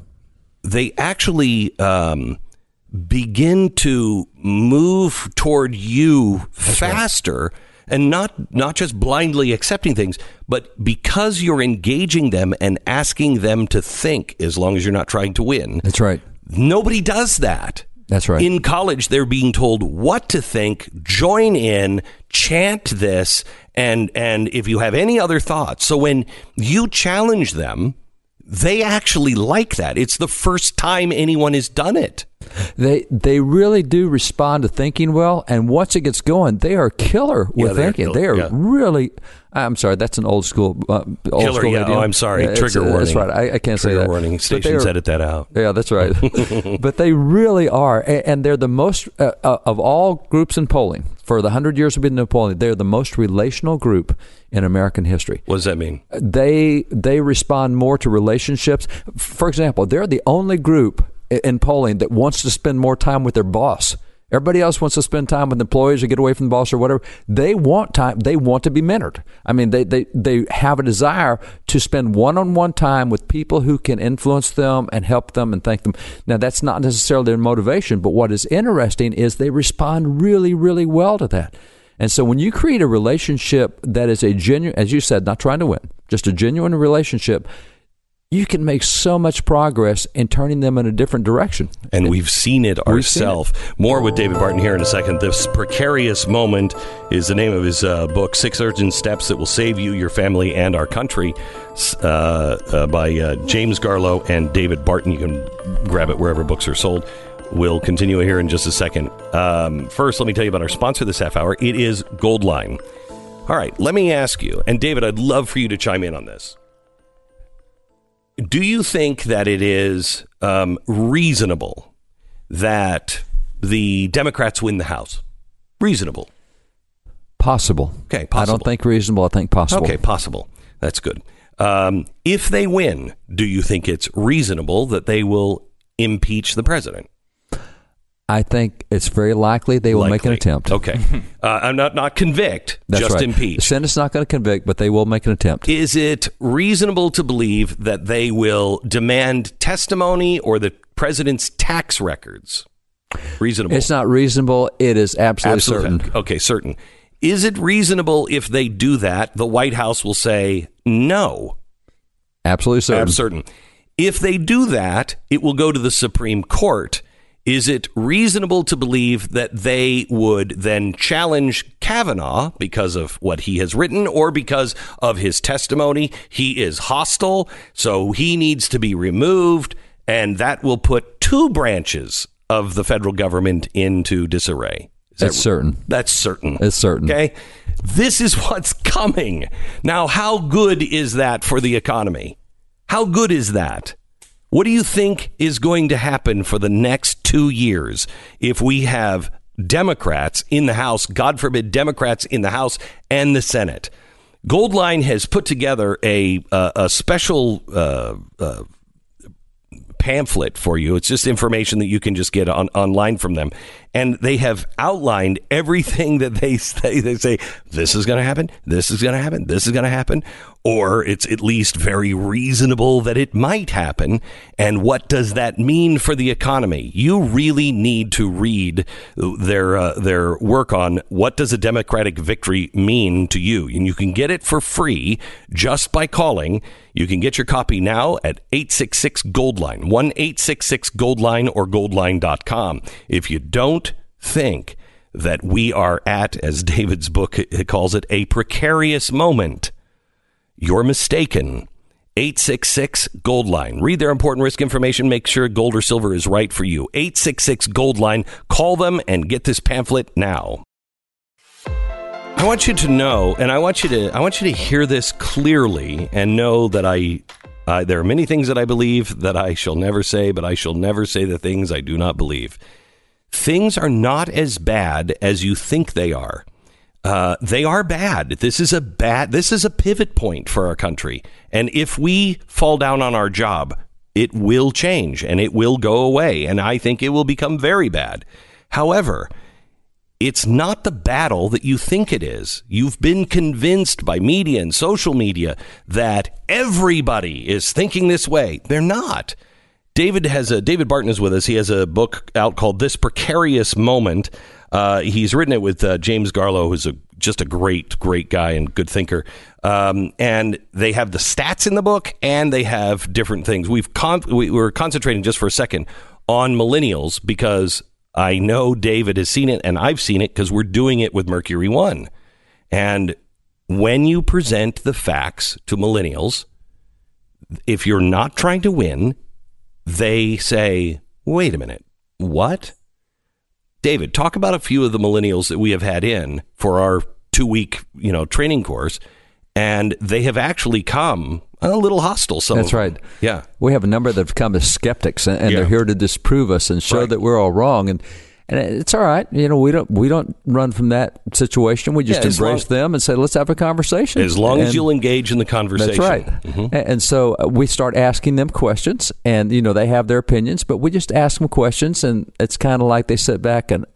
begin to move toward you faster. Right. And not just blindly accepting things, but because you're engaging them and asking them to think, as long as you're not trying to win. That's right. Nobody does that. That's right. In college, they're being told what to think, join in, chant this, and if you have any other thoughts. So when you challenge them, they actually like that. It's the first time anyone has done it. They really do respond to thinking well, and once it gets going, they are killer with thinking. They are really. I'm sorry, that's an old school. Killer, yeah. Oh, I'm sorry. Trigger warning. That's right. I can't say that. Trigger warning. Stations edit that out. Yeah, that's right. But they really are, and they're the most of all groups in polling for the 100 years we've been in polling. They're the most relational group in American history. What does that mean? They respond more to relationships. For example, they're the only group in polling that wants to spend more time with their boss. Everybody else wants to spend time with employees or get away from the boss or whatever. They want time. They want to be mentored. I mean, they have a desire to spend one-on-one time with people who can influence them and help them and thank them. Now, that's not necessarily their motivation, but what is interesting is they respond really, really well to that. And so when you create a relationship that is a genuine, as you said, not trying to win, just a genuine relationship, you can make so much progress in turning them in a different direction. And we've seen it ourselves. More with David Barton here in a second. This Precarious Moment is the name of his book, 6 Urgent Steps That Will Save You, Your Family, and Our Country, by James Garlow and David Barton. You can grab it wherever books are sold. We'll continue here in just a second. First, let me tell you about our sponsor this half hour. It is Goldline. All right, let me ask you, and David, I'd love for you to chime in on this. Do you think that it is reasonable that the Democrats win the House? Reasonable. Possible. Okay, possible. I don't think reasonable. I think possible. Okay, possible. That's good. If they win, do you think it's reasonable that they will impeach the president? I think it's very likely they will make an attempt. Okay. I'm not convict, That's just right. impeach. The Senate's not going to convict, but they will make an attempt. Is it reasonable to believe that they will demand testimony or the president's tax records? Reasonable. It's not reasonable. It is absolutely certain. Okay, certain. Is it reasonable if they do that, the White House will say no? Absolutely certain. Certain. If they do that, it will go to the Supreme Court. Is it reasonable to believe that they would then challenge Kavanaugh because of what he has written or because of his testimony? He is hostile, so he needs to be removed, and that will put 2 branches of the federal government into disarray. That's certain. That's certain. It's certain. Okay. This is what's coming. Now, how good is that for the economy? How good is that? What do you think is going to happen for the next 2 years if we have Democrats in the House, God forbid, Democrats in the House and the Senate? Goldline has put together a special pamphlet for you. It's just information that you can just get online from them. And they have outlined everything that they say. They say, this is going to happen, this is going to happen, this is going to happen, or it's at least very reasonable that it might happen. And what does that mean for the economy? You really need to read their work on what does a Democratic victory mean to you. And you can get it for free just by calling. You can get your copy now at 866-GOLDLINE, 1-866-GOLDLINE or goldline.com. If you don't think that we are at, as David's book calls it, a precarious moment, you're mistaken. 866-GOLDLINE. Read their important risk information. Make sure gold or silver is right for you. 866-GOLDLINE. Call them and get this pamphlet now. I want you to know, and I want you to hear this clearly and know that there are many things that I believe that I shall never say, but I shall never say the things I do not believe. Things are not as bad as you think they are. They are bad. This is a pivot point for our country. And if we fall down on our job, it will change and it will go away. And I think it will become very bad. However, it's not the battle that you think it is. You've been convinced by media and social media that everybody is thinking this way. They're not. David Barton is with us. He has a book out called This Precarious Moment. He's written it with James Garlow, who's just a great guy and good thinker. And they have the stats in the book, and they have different things. We're concentrating just for a second on millennials because I know David has seen it, and I've seen it because we're doing it with Mercury One. And when you present the facts to millennials, if you're not trying to win, they say, wait a minute, what? David, talk about a few of the millennials that we have had in for our 2-week, training course, and they have actually come a little hostile. That's right. Yeah. We have a number that have come as skeptics, and they're here to disprove us and show that we're all wrong. And it's all right. We don't run from that situation. We just embrace them and say, let's have a conversation. As long as you'll engage in the conversation. That's right. Mm-hmm. And so we start asking them questions, and, they have their opinions, but we just ask them questions, and it's kind of like they sit back and,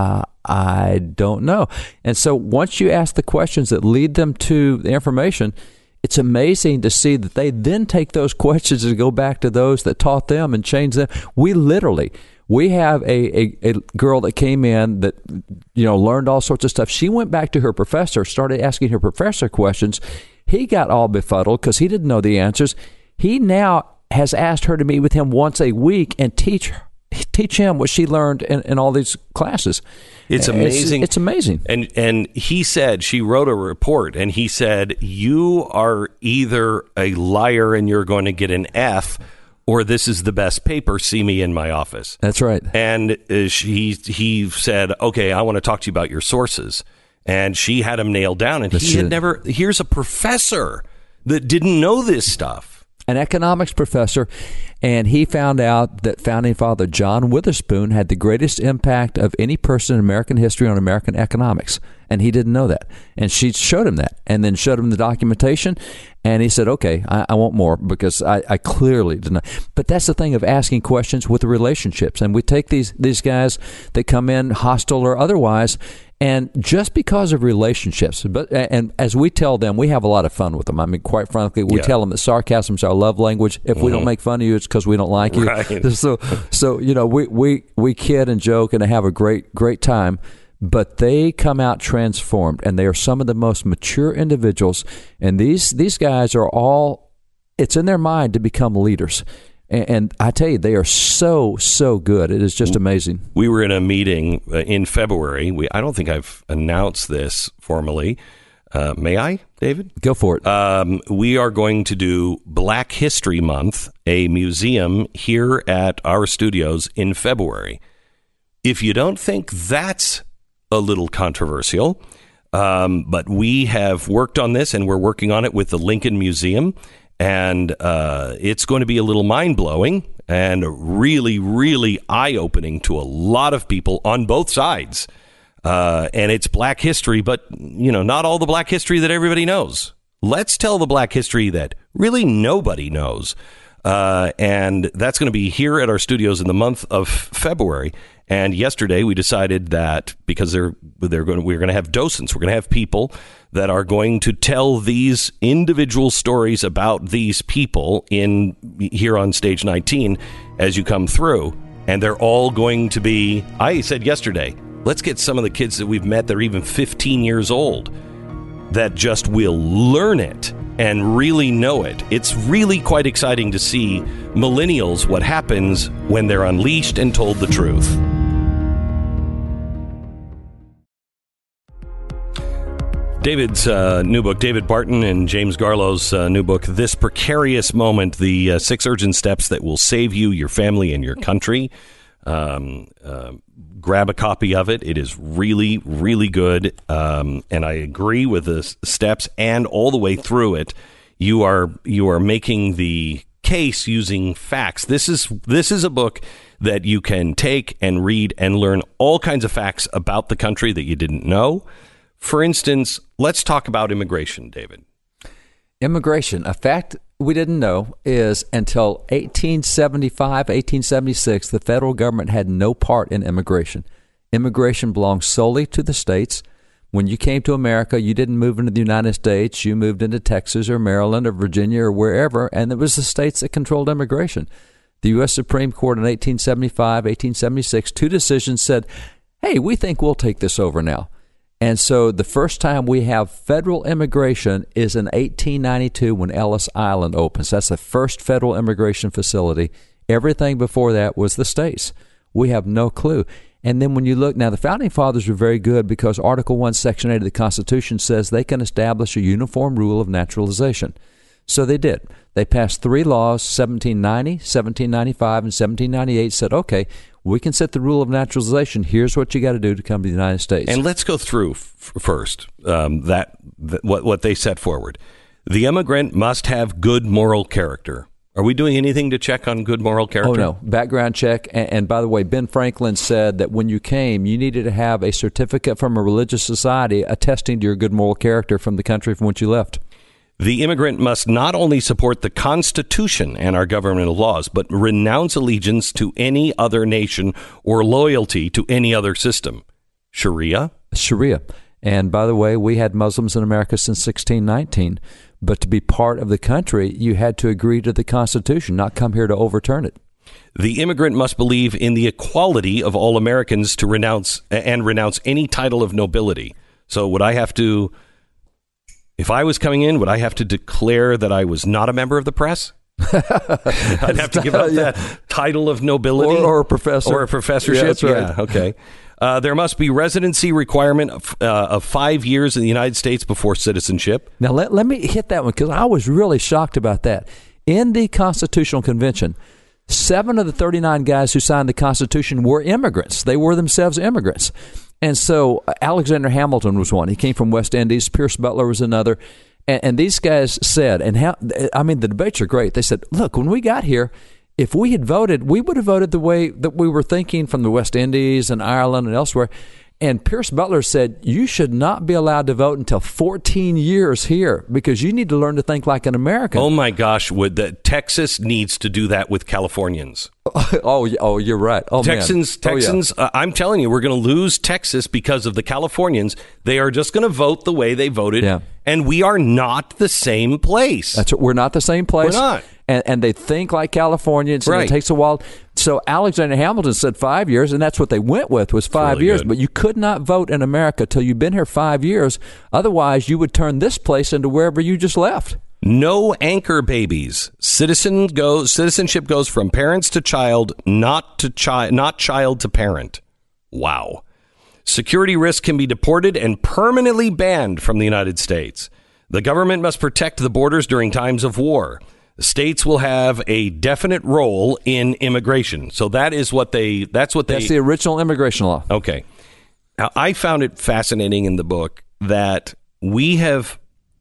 I don't know. And so once you ask the questions that lead them to the information, it's amazing to see that they then take those questions and go back to those that taught them and change them. We literally We have a girl that came in that, learned all sorts of stuff. She went back to her professor, started asking her professor questions. He got all befuddled because he didn't know the answers. He now has asked her to meet with him once a week and teach him what she learned in all these classes. It's amazing. It's amazing. And he said, she wrote a report, and he said, you are either a liar and you're going to get an F, or this is the best paper. See me in my office. That's right. And he said, okay, I want to talk to you about your sources. And she had him nailed down. And he had never, here's a professor that didn't know this stuff. An economics professor, and he found out that Founding Father John Witherspoon had the greatest impact of any person in American history on American economics, and he didn't know that. And she showed him that, and then showed him the documentation, and he said, okay, I want more, because I clearly did not. But that's the thing of asking questions with the relationships, and we take these guys that come in hostile or otherwise, and just because of relationships, and as we tell them, we have a lot of fun with them. I mean, quite frankly, we tell them that sarcasm is our love language. If we don't make fun of you, it's because we don't like you. Right. So we kid and joke and have a great time. But they come out transformed, and they are some of the most mature individuals. And these guys are all, it's in their mind to become leaders. And I tell you, they are so good. It is just amazing. We were in a meeting in February. I don't think I've announced this formally. May I, David? Go for it. We are going to do Black History Month, a museum here at our studios in February. If you don't think that's a little controversial, but we have worked on this, and we're working on it with the Lincoln Museum. And it's going to be a little mind-blowing and really, really eye-opening to a lot of people on both sides. And it's Black history, but, not all the Black history that everybody knows. Let's tell the Black history that really nobody knows. And that's going to be here at our studios in the month of February. And yesterday we decided that because we're going to have docents, we're going to have people that are going to tell these individual stories about these people here on Stage 19 as you come through. And they're all going to be, I said yesterday, let's get some of the kids that we've met that are even 15 years old that just will learn it and really know it. It's really quite exciting to see millennials, what happens when they're unleashed and told the truth. David's new book, David Barton and James Garlow's new book, This Precarious Moment, the 6 Urgent Steps That Will Save You, Your Family, and Your Country. Grab a copy of it. It is really, really good. And I agree with the steps, and all the way through it, you are making the case using facts. This is a book that you can take and read and learn all kinds of facts about the country that you didn't know. For instance, let's talk about immigration, David. Immigration, a fact we didn't know is until 1875, 1876, the federal government had no part in immigration. Immigration belonged solely to the states. When you came to America, you didn't move into the United States. You moved into Texas or Maryland or Virginia or wherever, and it was the states that controlled immigration. The U.S. Supreme Court in 1875, 1876, 2 decisions said, hey, we think we'll take this over now. And so the first time we have federal immigration is in 1892 when Ellis Island opens. That's the first federal immigration facility. Everything before that was the states. We have no clue. And then when you look, now the Founding Fathers were very good because Article 1, Section 8 of the Constitution says they can establish a uniform rule of naturalization. So they did. They passed 3 laws, 1790, 1795, and 1798 said, okay, we can set the rule of naturalization. Here's what you got to do to come to the United States. And let's go through first what they set forward. The immigrant must have good moral character. Are we doing anything to check on good moral character? Oh, no. Background check. And by the way, Ben Franklin said that when you came, you needed to have a certificate from a religious society attesting to your good moral character from the country from which you left. The immigrant must not only support the Constitution and our governmental laws, but renounce allegiance to any other nation or loyalty to any other system. Sharia? Sharia. And by the way, we had Muslims in America since 1619. But to be part of the country, you had to agree to the Constitution, not come here to overturn it. The immigrant must believe in the equality of all Americans to renounce any title of nobility. So would I have to, if I was coming in, would I have to declare that I was not a member of the press? I'd have to give up that title of nobility, or a professor, or a professorship. Yeah, that's right. Yeah, okay. There must be residency requirement of 5 years in the United States before citizenship. Now let me hit that one, because I was really shocked about that. In the Constitutional Convention, 7 of the 39 guys who signed the Constitution were immigrants. They were themselves immigrants. And so Alexander Hamilton was one. He came from West Indies. Pierce Butler was another. And these guys said, the debates are great. They said, look, when we got here, if we had voted, we would have voted the way that we were thinking from the West Indies and Ireland and elsewhere. And Pierce Butler said, you should not be allowed to vote until 14 years here, because you need to learn to think like an American. Oh, my gosh. Texas needs to do that with Californians. Oh, you're right. Oh, Texans, I'm telling you, we're going to lose Texas because of the Californians. They are just going to vote the way they voted. Yeah. And we are not the same place. That's what, we're not the same place. We're not. And they think like Californians, and it takes a while. So Alexander Hamilton said 5 years, and that's what they went with, was 5 years. Good. But you could not vote in America till you've been here 5 years. Otherwise, you would turn this place into wherever you just left. No anchor babies. Citizenship goes from parents to child, not child to parent. Wow. Security risk can be deported and permanently banned from the United States. The government must protect the borders during times of war. The states will have a definite role in immigration. So that's the original immigration law. Okay. Now, I found it fascinating in the book that we have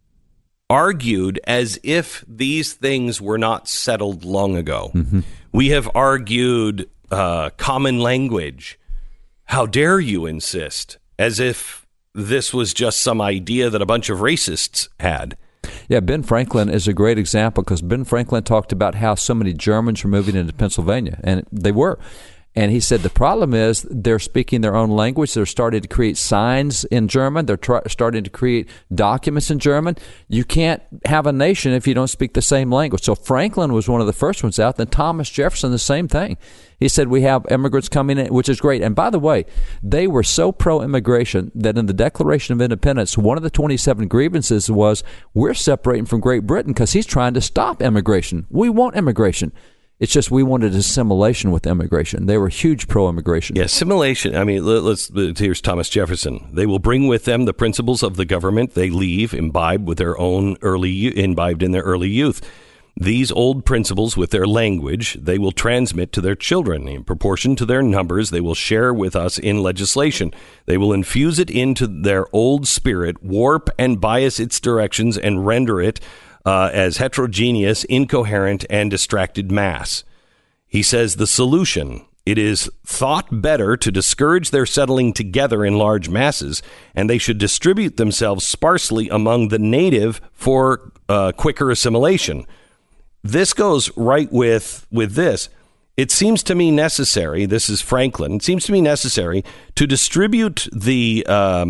argued as if these things were not settled long ago. Mm-hmm. We have argued common language. How dare you insist? As if this was just some idea that a bunch of racists had. Yeah, Ben Franklin is a great example, because Ben Franklin talked about how so many Germans were moving into Pennsylvania, and they were. And he said the problem is they're speaking their own language. They're starting to create signs in German. They're starting to create documents in German. You can't have a nation if you don't speak the same language. So Franklin was one of the first ones out. Then Thomas Jefferson, the same thing. He said we have immigrants coming in, which is great. And by the way, they were so pro-immigration that in the Declaration of Independence, one of the 27 grievances was, we're separating from Great Britain because he's trying to stop immigration. We want immigration. It's just we wanted assimilation with immigration. They were huge pro-immigration. Yeah, assimilation. I mean, here's Thomas Jefferson. They will bring with them the principles of the government they leave imbibed in their early youth. These old principles with their language they will transmit to their children. In proportion to their numbers, they will share with us in legislation. They will infuse it into their old spirit, warp and bias its directions, and render it as heterogeneous, incoherent, and distracted mass. He says the solution, it is thought better to discourage their settling together in large masses, and they should distribute themselves sparsely among the native for quicker assimilation. This goes right with this. It seems to me necessary, this is Franklin, it seems to me necessary to distribute the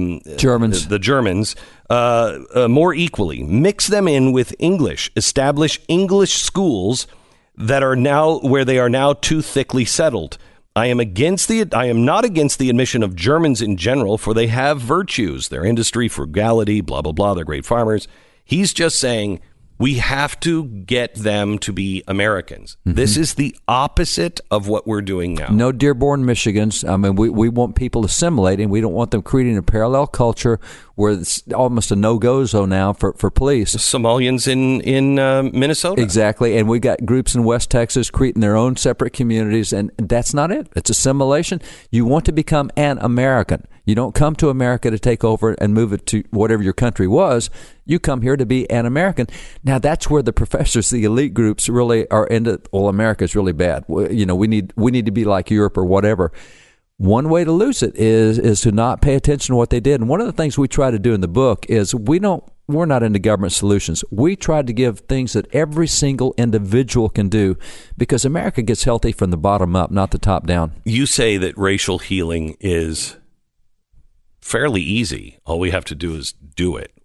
Germans more equally, mix them in with English, establish English schools that are now where they are now too thickly settled. I am not against the admission of Germans in general, for they have virtues, their industry, frugality, blah, blah, blah, they're great farmers. He's just saying, we have to get them to be Americans. Mm-hmm. This is the opposite of what we're doing now. No Dearborn, Michigans. I mean, we want people assimilating. We don't want them creating a parallel culture where it's almost a no-go zone now for police. Somalians in Minnesota. Exactly. And we got groups in West Texas creating their own separate communities, and that's not it. It's assimilation. You want to become an American. You don't come to America to take over and move it to whatever your country was. You come here to be an American. Now, that's where the professors, the elite groups, really are into, well, America's really bad. You know, we need to be like Europe or whatever. One way to lose it is to not pay attention to what they did. And one of the things we try to do in the book is we're not into government solutions. We try to give things that every single individual can do, because America gets healthy from the bottom up, not the top down. You say that racial healing is fairly easy. All we have to do is do it.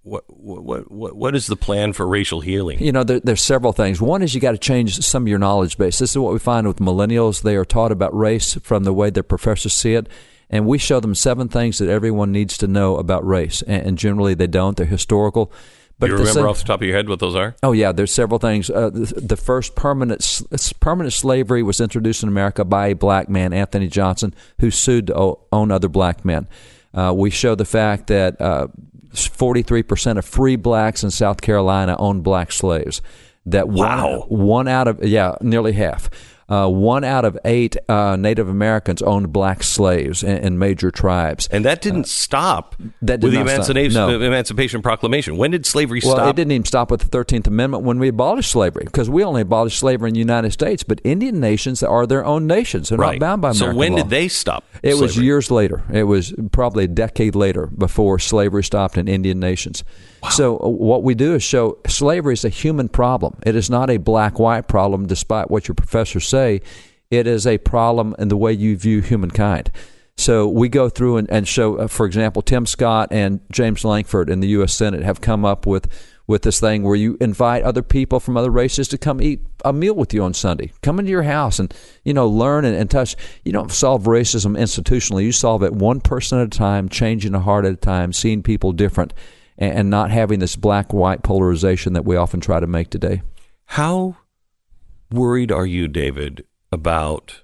what is the plan for racial healing? You know, there's several things. One is you got to change some of your knowledge base. This is what we find with millennials. They are taught about race from the way their professors see it. And we show them 7 things that everyone needs to know about race. And generally they don't. They're historical. But do you remember off the top of your head what those are? Oh, yeah. There's several things. The first permanent slavery was introduced in America by a black man, Anthony Johnson, who sued to own other black men. We show the fact that 43% of free blacks in South Carolina owned black slaves. That one out of, nearly half. 1 out of 8 Native Americans owned black slaves in major tribes. And that didn't stop with the Emancipation Proclamation. When did slavery stop? Well, it didn't even stop with the 13th Amendment when we abolished slavery, because we only abolished slavery in the United States, but Indian nations are their own nations. They're not bound by American law. So when did they stop It slavery? was years later. It was probably a decade later before slavery stopped in Indian nations. Wow. So what we do is show slavery is a human problem. It is not a black-white problem, despite what your professors say. It is a problem in the way you view humankind. So we go through and show, for example, Tim Scott and James Lankford in the U.S. Senate have come up with this thing where you invite other people from other races to come eat a meal with you on Sunday. Come into your house and, learn and touch. You don't solve racism institutionally. You solve it one person at a time, changing a heart at a time, seeing people different, and not having this black-white polarization that we often try to make today. How worried are you, David, about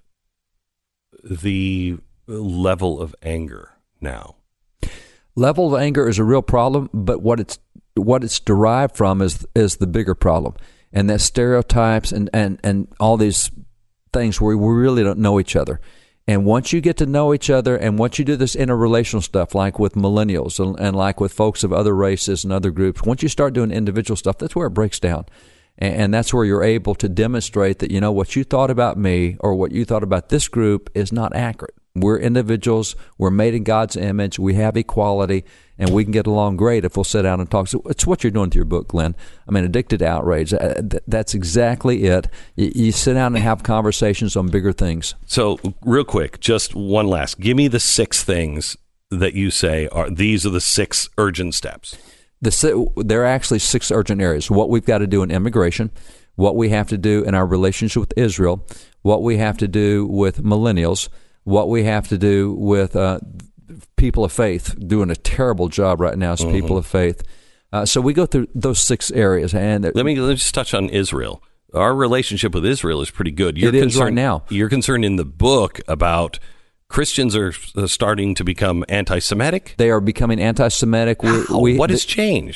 the level of anger now? Level of anger is a real problem, but what it's derived from is the bigger problem, and that's stereotypes and all these things where we really don't know each other. And once you get to know each other, and once you do this interrelational stuff, like with millennials and like with folks of other races and other groups, once you start doing individual stuff, that's where it breaks down. And that's where you're able to demonstrate that, what you thought about me or what you thought about this group is not accurate. We're individuals. We're made in God's image. We have equality, and we can get along great if we'll sit down and talk. So it's what you're doing to your book, Glenn. I mean, Addicted to Outrage. That's exactly it. You sit down and have conversations on bigger things. So real quick, just one last. Give me the 6 things that you say these are the 6 urgent steps. There are actually 6 urgent areas. What we've got to do in immigration, what we have to do in our relationship with Israel, what we have to do with millennials, what we have to do with people of faith, doing a terrible job right now as people of faith. So we go through those 6 areas. And let me just touch on Israel. Our relationship with Israel is pretty good. It is right now. You're concerned in the book about Christians are starting to become anti-Semitic? They are becoming anti-Semitic. What has changed?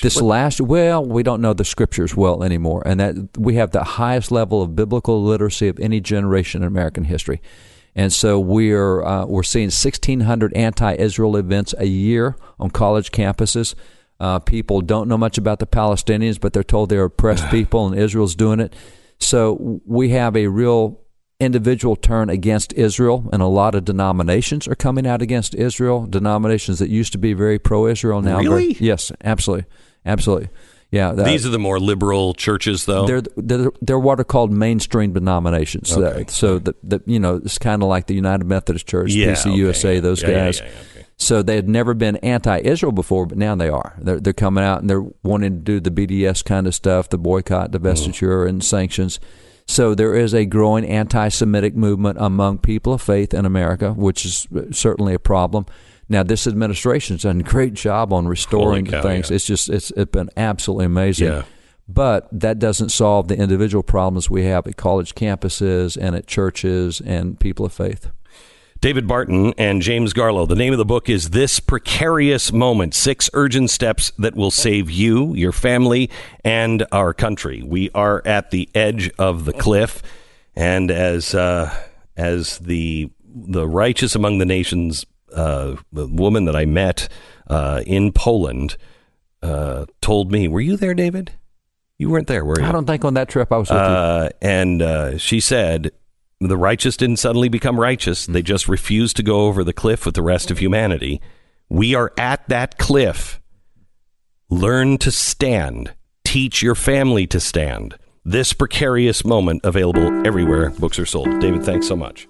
We don't know the scriptures well anymore, and that we have the highest level of biblical literacy of any generation in American history. And so we're seeing 1,600 anti-Israel events a year on college campuses. People don't know much about the Palestinians, but they're told they're oppressed people, and Israel's doing it. So we have a real individual turn against Israel, and a lot of denominations are coming out against Israel. Denominations that used to be very pro-Israel now. Really? Yes, absolutely. Yeah, these are the more liberal churches, though. They're what are called mainstream denominations. Okay. So it's kind of like the United Methodist Church, PCUSA, those guys. Okay. So they had never been anti-Israel before, but now they are. They're coming out and they're wanting to do the BDS kind of stuff, the boycott, divestiture, and sanctions. So there is a growing anti-Semitic movement among people of faith in America, which is certainly a problem. Now, this administration's done a great job on restoring things. Yeah. It's been absolutely amazing. Yeah. But that doesn't solve the individual problems we have at college campuses and at churches and people of faith. David Barton and James Garlow. The name of the book is This Precarious Moment, 6 Urgent Steps That Will Save You, Your Family, and Our Country. We are at the edge of the cliff, and as the righteous among the nations, the woman that I met in Poland told me, were you there, David? You weren't there, were you? I don't think on that trip I was with you. And she said, the righteous didn't suddenly become righteous. They just refused to go over the cliff with the rest of humanity. We are at that cliff. Learn to stand. Teach your family to stand. This Precarious Moment, available everywhere books are sold. David, thanks so much.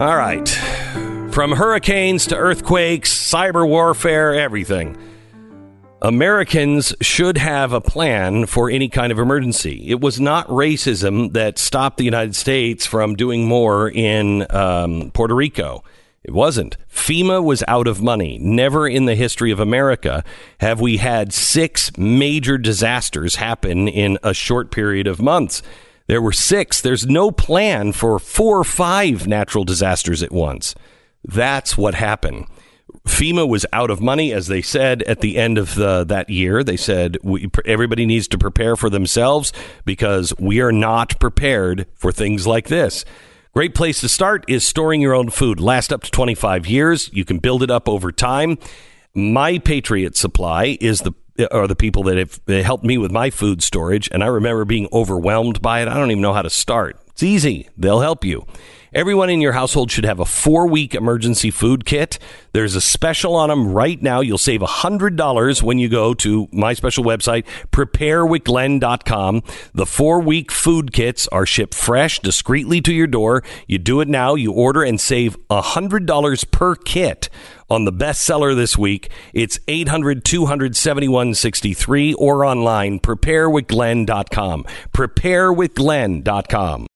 All right. From hurricanes to earthquakes, cyber warfare, everything. Americans should have a plan for any kind of emergency. It was not racism that stopped the United States from doing more in Puerto Rico. It wasn't. FEMA was out of money. Never in the history of America have we had 6 major disasters happen in a short period of months. There were 6. There's no plan for 4 or 5 natural disasters at once. That's what happened. FEMA was out of money, as they said at the end of that year. They said everybody needs to prepare for themselves because we are not prepared for things like this. Great place to start is storing your own food. Last up to 25 years. You can build it up over time. My Patriot Supply are the people that have helped me with my food storage, and I remember being overwhelmed by it. I don't even know how to start. It's easy. They'll help you. Everyone in your household should have a 4-week emergency food kit. There's a special on them right now. You'll save $100 when you go to my special website, preparewithglenn.com. The 4-week food kits are shipped fresh, discreetly to your door. You do it now. You order and save $100 per kit on the bestseller this week. It's 800-271-63 or online, preparewithglenn.com. Preparewithglenn.com.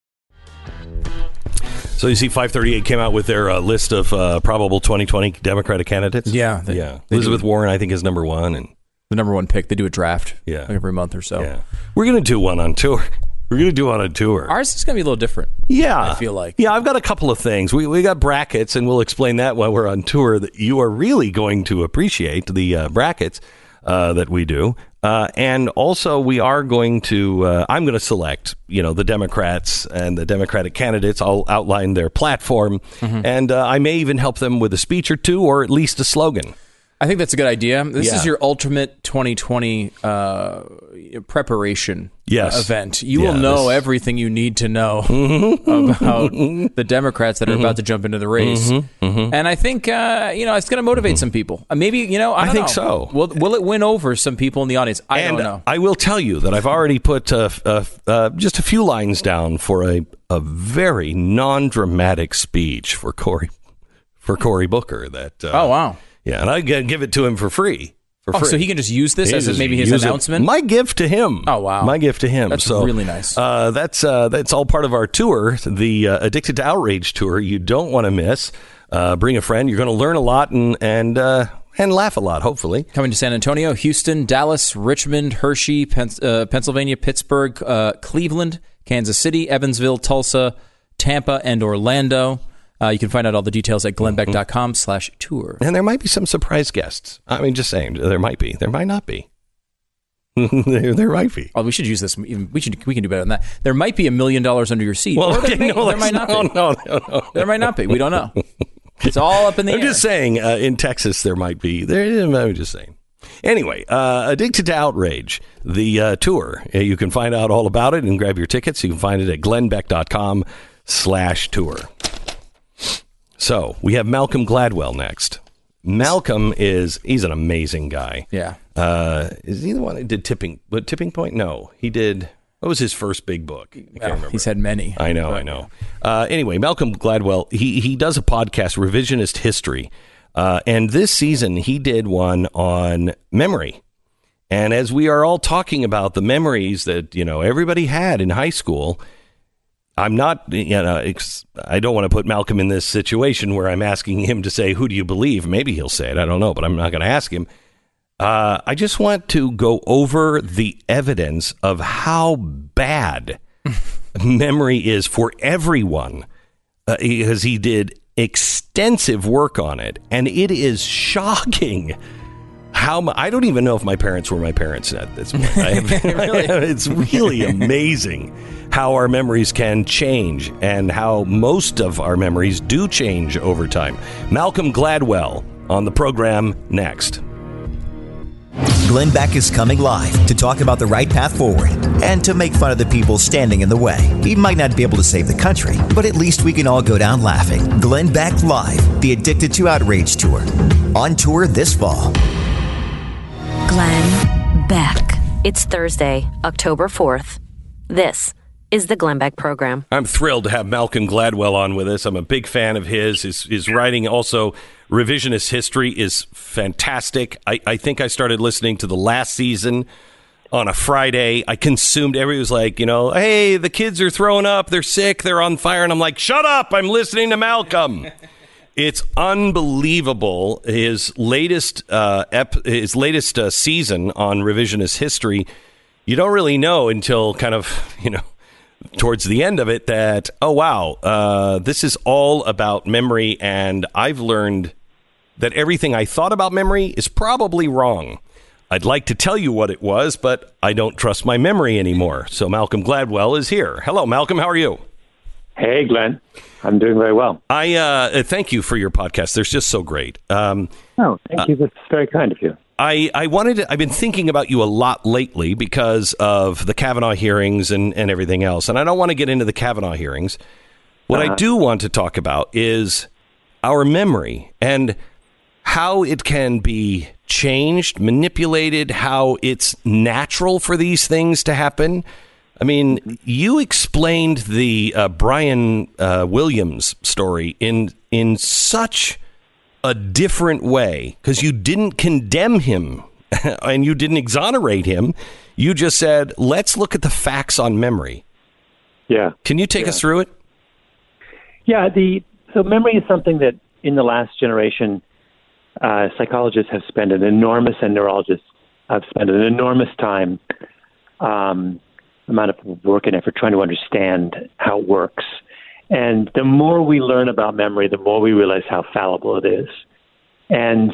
So you see 538 came out with their list of probable 2020 Democratic candidates. Yeah. Elizabeth Warren, I think, is number 1. And the number 1 pick. They do a draft every month or so. Yeah. We're going to do one on tour. We're going to do one on tour. Ours is going to be a little different. Yeah. I feel like. Yeah, I've got a couple of things. We got brackets, and we'll explain that while we're on tour. That you are really going to appreciate the brackets that we do. And also, we are going to, I'm going to select, the Democrats and the Democratic candidates. I'll outline their platform, and I may even help them with a speech or two, or at least a slogan. I think that's a good idea. This is your ultimate 2020 preparation event. You will know everything you need to know about the Democrats that are about to jump into the race. And I think, it's going to motivate some people. Maybe, I think so. Will it win over some people in the audience? I don't know. I will tell you that I've already put just a few lines down for a very non-dramatic speech for Cory Booker. Oh, wow. Yeah, and I give it to him for free. So he can just use this as maybe his announcement? My gift to him. Oh, wow. My gift to him. That's really nice. That's all part of our tour, the Addicted to Outrage tour. You don't want to miss. Bring a friend. You're going to learn a lot and laugh a lot, hopefully. Coming to San Antonio, Houston, Dallas, Richmond, Hershey, Pennsylvania, Pittsburgh, Cleveland, Kansas City, Evansville, Tulsa, Tampa, and Orlando. You can find out all the details at glennbeck.com/tour. And there might be some surprise guests. I mean, just saying, there might be. There might not be. there might be. Oh, we should use this. We can do better than that. There might be $1 million under your seat. Well, there might not be. No. There might not be. We don't know. It's all up in the air. I'm just saying, in Texas, there might be. I'm just saying. Anyway, Addicted to Outrage, the tour. You can find out all about it and grab your tickets. You can find it at glennbeck.com/tour. So we have Malcolm Gladwell next. Malcolm he's an amazing guy. Yeah. Is he the one that did Tipping Point? No, he did. What was his first big book? I can't remember. He's had many. I know. Anyway, Malcolm Gladwell, he does a podcast, Revisionist History. And this season he did one on memory. And as we are all talking about the memories that, everybody had in high school, I'm not, I don't want to put Malcolm in this situation where I'm asking him to say, who do you believe? Maybe he'll say it. I don't know, but I'm not going to ask him. I just want to go over the evidence of how bad memory is for everyone, because he did extensive work on it. And it is shocking I don't even know if my parents were my parents at this point. It's really amazing how our memories can change and how most of our memories do change over time. Malcolm Gladwell on the program next. Glenn Beck is coming live to talk about the right path forward and to make fun of the people standing in the way. He might not be able to save the country, but at least we can all go down laughing. Glenn Beck Live, the Addicted to Outrage tour. On tour this fall. Glenn Beck. It's Thursday, October 4th. This is the Glenn Beck Program. I'm thrilled to have Malcolm Gladwell on with us. I'm a big fan of his. His writing, also Revisionist History, is fantastic. I think I started listening to the last season on a Friday. I consumed everybody was like, hey, the kids are throwing up, they're sick, they're on fire. And I'm like, shut up, I'm listening to Malcolm. It's unbelievable. His latest season on Revisionist History, you don't really know until kind of, towards the end of it that, oh, wow, this is all about memory. And I've learned that everything I thought about memory is probably wrong. I'd like to tell you what it was, but I don't trust my memory anymore. So Malcolm Gladwell is here. Hello, Malcolm. How are you? Hey, Glenn. I'm doing very well. I thank you for your podcast. They're just so great. Thank you. That's very kind of you. I've been thinking about you a lot lately because of the Kavanaugh hearings and everything else. And I don't want to get into the Kavanaugh hearings. What I do want to talk about is our memory and how it can be changed, manipulated, how it's natural for these things to happen. I mean, you explained the Brian Williams story in such a different way, because you didn't condemn him and you didn't exonerate him. You just said, let's look at the facts on memory. Yeah. Can you take us through it? Yeah. So memory is something that in the last generation, psychologists have spent and neurologists have spent an enormous time, amount of work and effort trying to understand how it works. And the more we learn about memory, the more we realize how fallible it is. And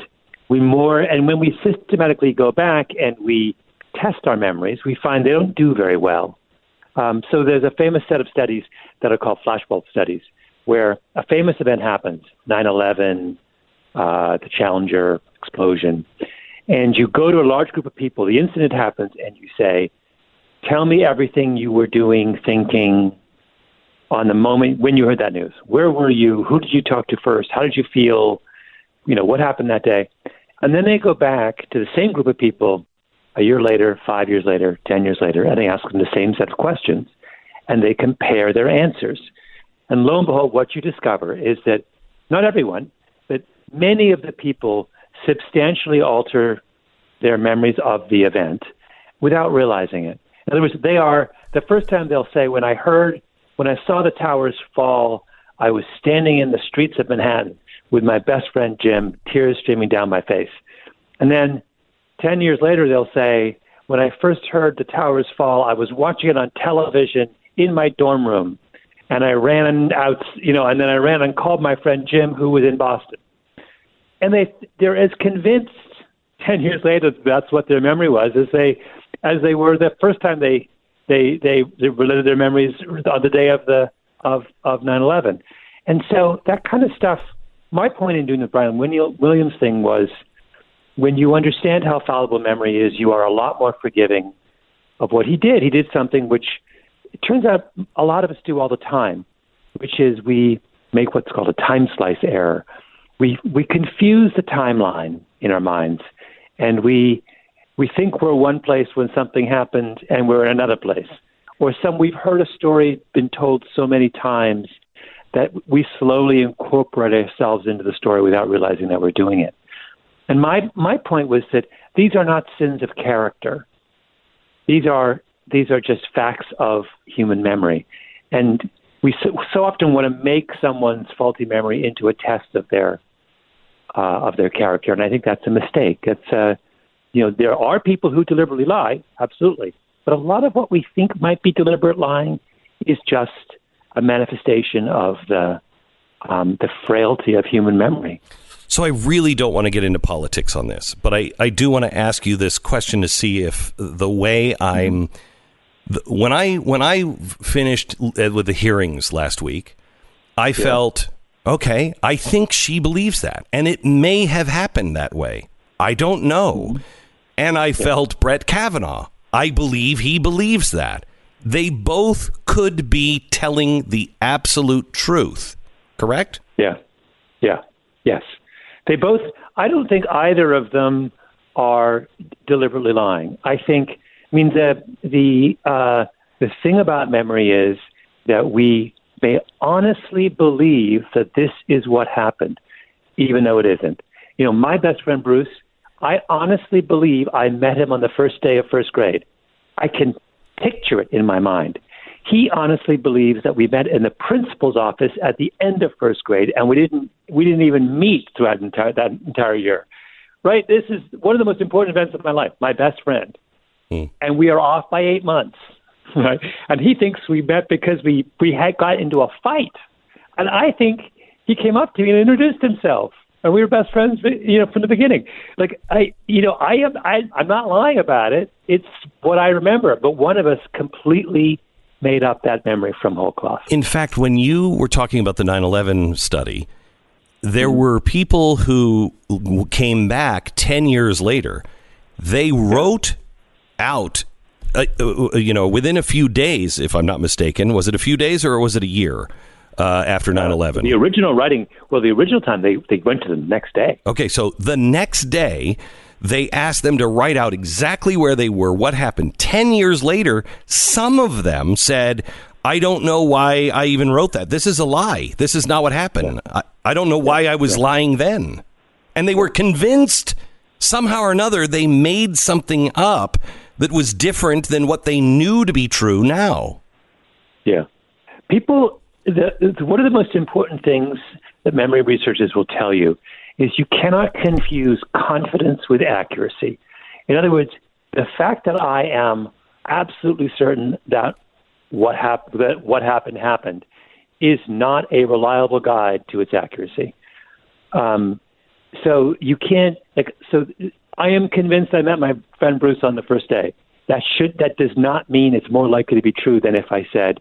when we systematically go back and we test our memories, we find they don't do very well. So there's a famous set of studies that are called flashbulb studies, where a famous event happens, 9/11, the Challenger explosion, and you go to a large group of people, the incident happens, and you say, tell me everything you were doing, thinking, on the moment when you heard that news. Where were you? Who did you talk to first? How did you feel? What happened that day? And then they go back to the same group of people a year later, 5 years later, 10 years later, and they ask them the same set of questions, and they compare their answers. And lo and behold, what you discover is that not everyone, but many of the people substantially alter their memories of the event without realizing it. In other words, the first time they'll say, when I saw the towers fall, I was standing in the streets of Manhattan with my best friend Jim, tears streaming down my face. And then 10 years later, they'll say, when I first heard the towers fall, I was watching it on television in my dorm room. And I ran out, and then I ran and called my friend Jim, who was in Boston. And they're as convinced 10 years later that's what their memory was as they were the first time they related their memories on the day of 9/11. And so that kind of stuff, my point in doing the Brian Williams thing was, when you understand how fallible memory is, you are a lot more forgiving of what he did. He did something which it turns out a lot of us do all the time, which is we make what's called a time slice error. We confuse the timeline in our minds, and we think we're one place when something happened and we're in another place. Or we've heard a story been told so many times that we slowly incorporate ourselves into the story without realizing that we're doing it. And my point was that these are not sins of character. These are just facts of human memory. And we so often want to make someone's faulty memory into a test of their character, and I think that's a mistake. It's there are people who deliberately lie, absolutely, but a lot of what we think might be deliberate lying is just a manifestation of the frailty of human memory. So I really don't want to get into politics on this, but I do want to ask you this question to see if the way I'm. When I finished with the hearings last week, I felt, okay, I think she believes that. And it may have happened that way. I don't know. And I felt Brett Kavanaugh. I believe he believes that. They both could be telling the absolute truth. Correct? Yeah. Yes. They both, I don't think either of them are deliberately lying. I think, the The thing about memory is that we may honestly believe that this is what happened, even though it isn't. My best friend, Bruce, I honestly believe I met him on the first day of first grade. I can picture it in my mind. He honestly believes that we met in the principal's office at the end of first grade, and we didn't even meet throughout that entire year. Right? This is one of the most important events of my life, my best friend. And we are off by 8 months. Right? And he thinks we met because we had got into a fight. And I think he came up to me and introduced himself. And we were best friends, from the beginning. I'm not lying about it. It's what I remember. But one of us completely made up that memory from whole cloth. In fact, when you were talking about the 9/11 study, there were people who came back 10 years later. They wrote out, within a few days, if I'm not mistaken. Was it a few days or was it a year after 9/11? The original writing, the original time, they went to the next day. Okay, so the next day, they asked them to write out exactly where they were, what happened. 10 years later, some of them said, I don't know why I even wrote that. This is a lie. This is not what happened. I don't know why I was lying then. And they were convinced somehow or another they made something up that was different than what they knew to be true now. Yeah. People, one of the most important things that memory researchers will tell you is you cannot confuse confidence with accuracy. In other words, the fact that I am absolutely certain that what happened is not a reliable guide to its accuracy. So you can't, so I am convinced I met my friend Bruce on the first day. That does not mean it's more likely to be true than if I said,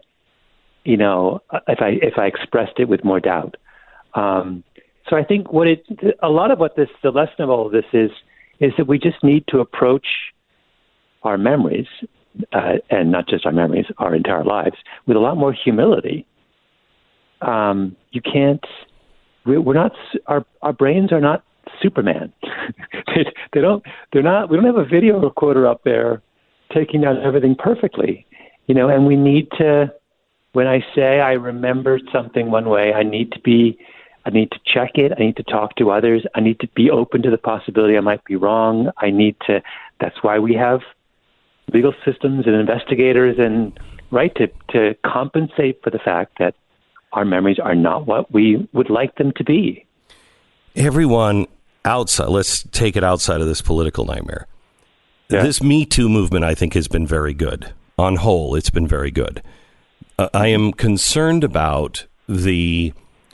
if I expressed it with more doubt. So I think a lot of what the lesson of all of this is that we just need to approach our memories, and not just our memories, our entire lives, with a lot more humility. You can't. We're not. Our brains are not Superman. They don't. They're not. We don't have a video recorder up there taking down everything perfectly. And we need to. When I say I remembered something one way, I need to check it. I need to talk to others. I need to be open to the possibility I might be wrong. That's why we have legal systems and investigators to compensate for the fact that our memories are not what we would like them to be. Everyone outside, let's take it outside of this political nightmare. Yeah. This Me Too movement, I think, has been very good. On whole, it's been very good. I am concerned about the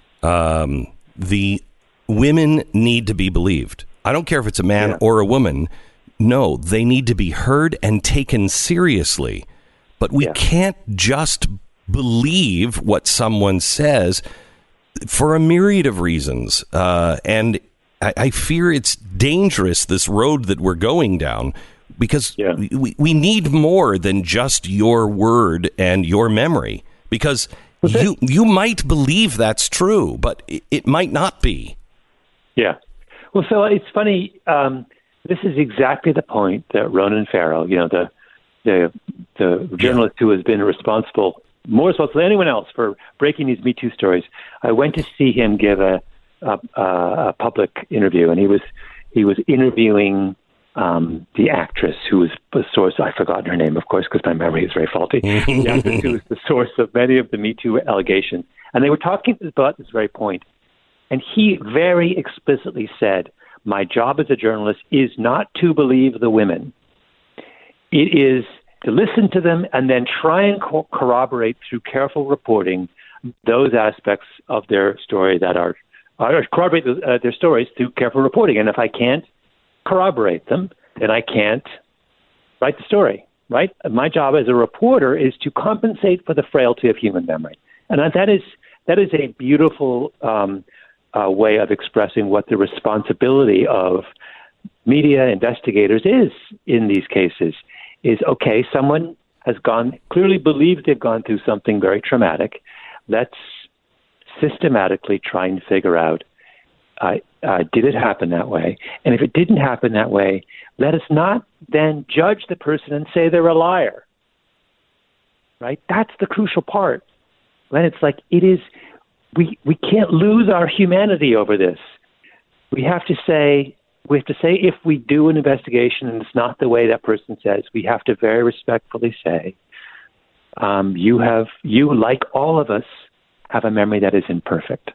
women need to be believed. I don't care if it's a man or a woman. No, they need to be heard and taken seriously. But we can't just believe what someone says for a myriad of reasons. And I fear it's dangerous, this road that we're going down, because we need more than just your word and your memory. Because you might believe that's true, but it might not be. Yeah. Well, so it's funny. This is exactly the point that Ronan Farrow, the journalist who has been more responsible than anyone else for breaking these Me Too stories. I went to see him give a public interview, and he was interviewing the actress who was the source. I've forgotten her name, of course, because my memory is very faulty. The actress who was the source of many of the Me Too allegations, and they were talking about this very point. And he very explicitly said, "My job as a journalist is not to believe the women. It is to listen to them and then try and corroborate through careful reporting those aspects of their story that are corroborate their stories through careful reporting. And if I can't corroborate them, then I can't write the story, right? My job as a reporter is to compensate for the frailty of human memory." And that is a beautiful way of expressing what the responsibility of media investigators is in these cases. Is, okay, someone has clearly believes they've gone through something very traumatic. Let's systematically try and figure out, did it happen that way? And if it didn't happen that way, let us not then judge the person and say they're a liar. right? That's the crucial part. And it's like, it is, we can't lose our humanity over this. We have to say if we do an investigation and it's not the way that person says, we have to very respectfully say, you, like all of us, have a memory that is imperfect.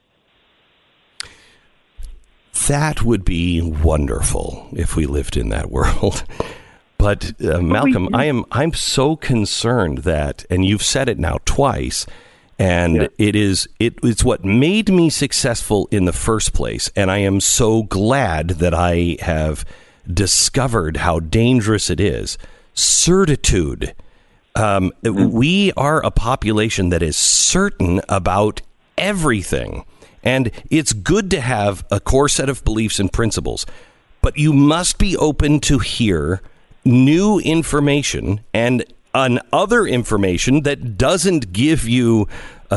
That would be wonderful if we lived in that world. But Malcolm, I'm so concerned that, and you've said it now twice, and it's what made me successful in the first place. And I am so glad that I have discovered how dangerous it is. Certitude. We are a population that is certain about everything. And it's good to have a core set of beliefs and principles, but you must be open to hear new information and other information that doesn't give you,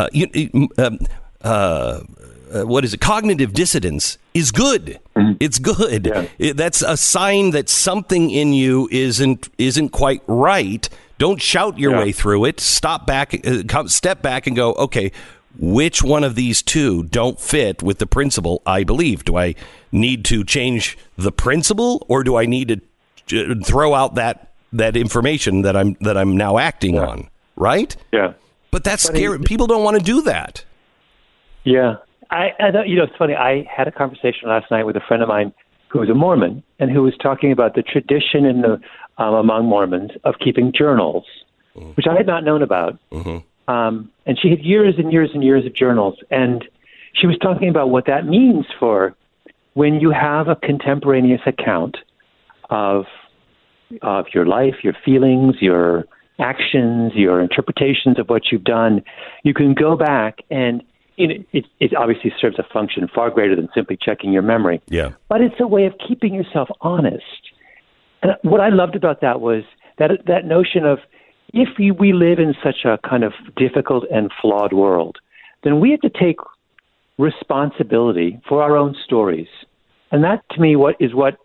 what is it? Cognitive dissonance is good. It's good. Yeah. That's a sign that something in you isn't quite right. Don't shout your way through it. Step back and go, okay, which one of these two don't fit with the principle I believe? Do I need to change the principle, or do I need to throw out that information that I'm now acting on? Right? Yeah. But that's scary. People don't want to do that. Yeah. I it's funny. I had a conversation last night with a friend of mine who was a Mormon and who was talking about the tradition in the among Mormons of keeping journals, which I had not known about. And she had years and years and years of journals. And she was talking about what that means for when you have a contemporaneous account of your life, your feelings, your actions, your interpretations of what you've done. You can go back and it obviously serves a function far greater than simply checking your memory. Yeah. But it's a way of keeping yourself honest. And what I loved about that was that notion of, if we live in such a kind of difficult and flawed world, then we have to take responsibility for our own stories. And that, to me, what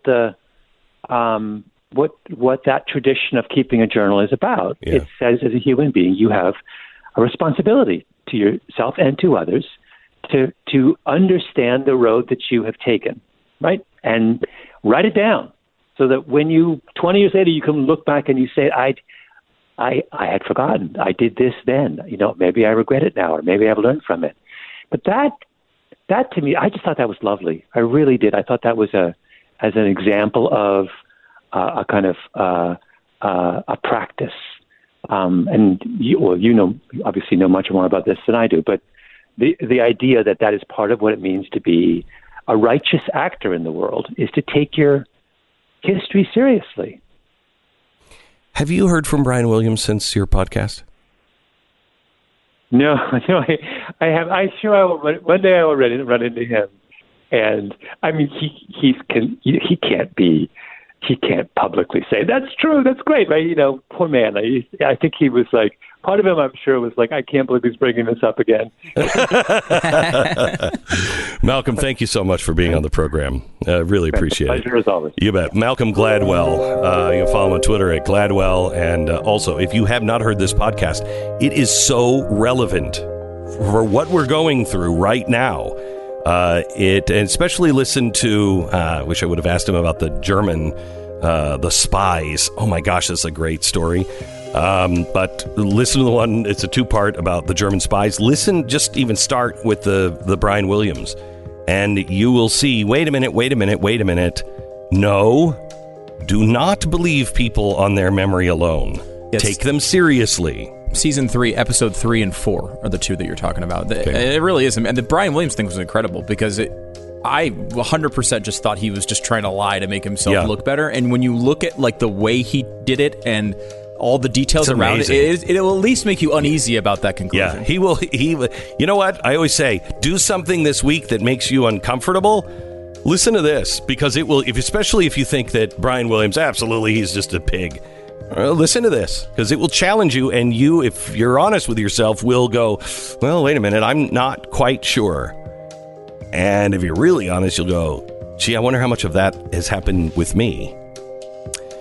that tradition of keeping a journal is about. Yeah. It says, as a human being, you have a responsibility to yourself and to others to understand the road that you have taken, right? And write it down so that when 20 years later, you can look back and you say, I had forgotten. I did this then. Maybe I regret it now, or maybe I've learned from it. But that to me, I just thought that was lovely. I really did. I thought that was as an example of a kind of a practice. And you obviously know much more about this than I do. But the idea that is part of what it means to be a righteous actor in the world is to take your history seriously. Have you heard from Brian Williams since your podcast? No, I have. I'm sure I will. One day I will run into him, and I mean, he can't publicly say that's true. That's great, right? Poor man. I think he was like, part of him, I'm sure, was like, I can't believe he's bringing this up again. Malcolm, thank you so much for being on the program. Really appreciate it. Pleasure as always. You bet. Malcolm Gladwell. You can follow him on Twitter at Gladwell. And also, if you have not heard this podcast, it is so relevant for what we're going through right now. And especially listen to, I wish I would have asked him about the German, the spies. Oh my gosh, that's a great story. But listen to the one, it's a two-part about the German spies. Listen, just even start with the Brian Williams, and you will see, wait a minute. No, do not believe people on their memory alone. Yes. Take them seriously. Season 3, episode 3 and 4 are the two that you're talking about. Okay. It really is. And the Brian Williams thing was incredible because I 100% just thought he was just trying to lie to make himself look better. And when you look at like the way he did it and all the details around it, it will at least make you uneasy about that conclusion. Yeah, he will. You know what? I always say, do something this week that makes you uncomfortable. Listen to this, because it will, especially if you think that Brian Williams, absolutely, he's just a pig. Listen to this, because it will challenge you, and you, if you're honest with yourself, will go, well, wait a minute, I'm not quite sure. And if you're really honest, you'll go, gee, I wonder how much of that has happened with me.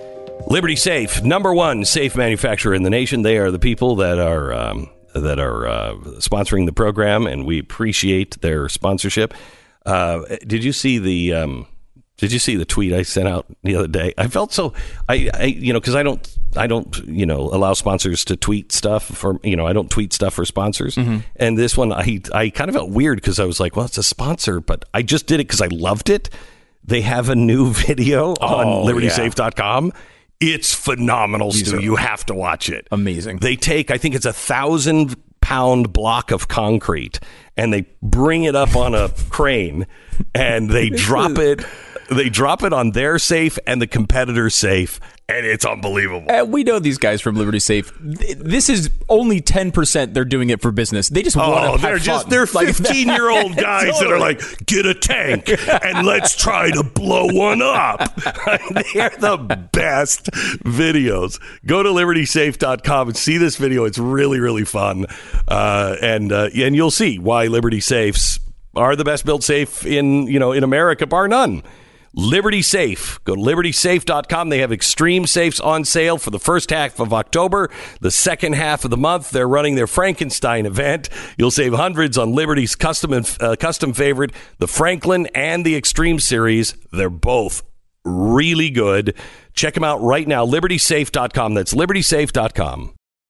Liberty Safe, #1 safe manufacturer in the nation. They are the people that are sponsoring the program, and we appreciate their sponsorship. Did you see the tweet I sent out the other day? I felt so because I don't allow sponsors to tweet stuff for I don't tweet stuff for sponsors. Mm-hmm. And this one I kind of felt weird because I was like, well, it's a sponsor, but I just did it because I loved it. They have a new video on libertysafe.com. It's phenomenal, Stu. You have to watch it. Amazing. They take, I think it's 1,000-pound block of concrete, and they bring it up on a crane, and they drop it. They drop it on their safe and the competitor's safe, and it's unbelievable. We know these guys from Liberty Safe. This is only 10% they're doing it for business. They just want to have fun. They're 15-year-old guys that are like, get a tank and let's try to blow one up. They're the best videos. Go to libertysafe.com and see this video. It's really, really fun. And you'll see why Liberty Safes are the best built safe in America, bar none. Liberty Safe. Go to libertysafe.com. They have extreme safes on sale for the first half of October. The second half of the month, they're running their Frankenstein event. You'll save hundreds on Liberty's custom favorite, the Franklin and the Extreme series. They're both really good. Check them out right now. libertysafe.com. That's libertysafe.com.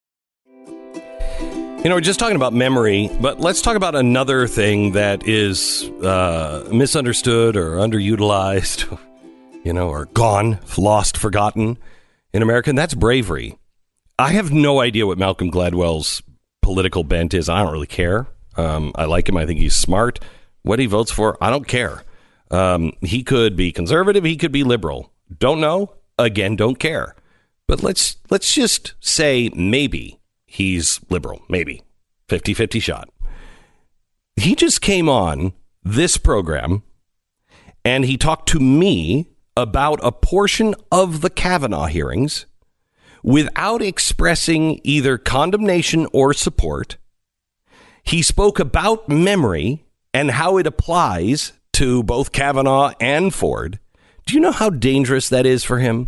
We're just talking about memory, but let's talk about another thing that is misunderstood or underutilized, or gone, lost, forgotten in America, and that's bravery. I have no idea what Malcolm Gladwell's political bent is. I don't really care. I like him. I think he's smart. What he votes for, I don't care. He could be conservative. He could be liberal. Don't know. Again, don't care. But let's just say maybe he's liberal, maybe 50-50 shot. He just came on this program and he talked to me about a portion of the Kavanaugh hearings without expressing either condemnation or support. He spoke about memory and how it applies to both Kavanaugh and Ford. Do you know how dangerous that is for him?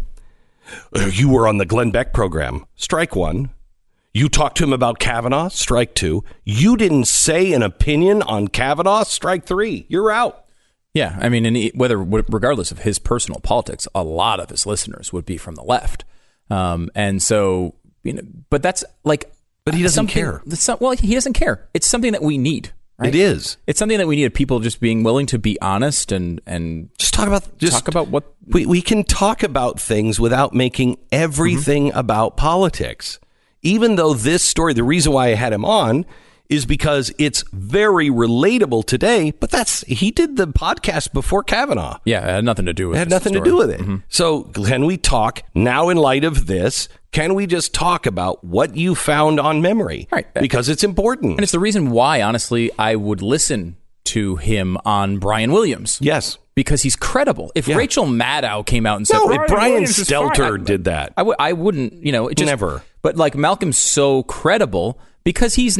You were on the Glenn Beck program. Strike one. You talked to him about Kavanaugh, strike two. You didn't say an opinion on Kavanaugh, strike three. You're out. Yeah, I mean, regardless of his personal politics, a lot of his listeners would be from the left, and so but that's like, but he doesn't care. He doesn't care. It's something that we need. Right? It is. It's something that we need. People just being willing to be honest and just talk about what we can talk about things without making everything about politics. Even though this story, the reason why I had him on is because it's very relatable today, but he did the podcast before Kavanaugh. Yeah, it had nothing to do with it. It had nothing to do with it. Mm-hmm. So can we talk now in light of this? Can we just talk about what you found on memory? Right. Because it's important. And it's the reason why, honestly, I would listen to him on Brian Williams. Yes. Because he's credible. If Rachel Maddow came out and said, if Brian Stelter did that, I wouldn't, never. But like Malcolm's so credible because he's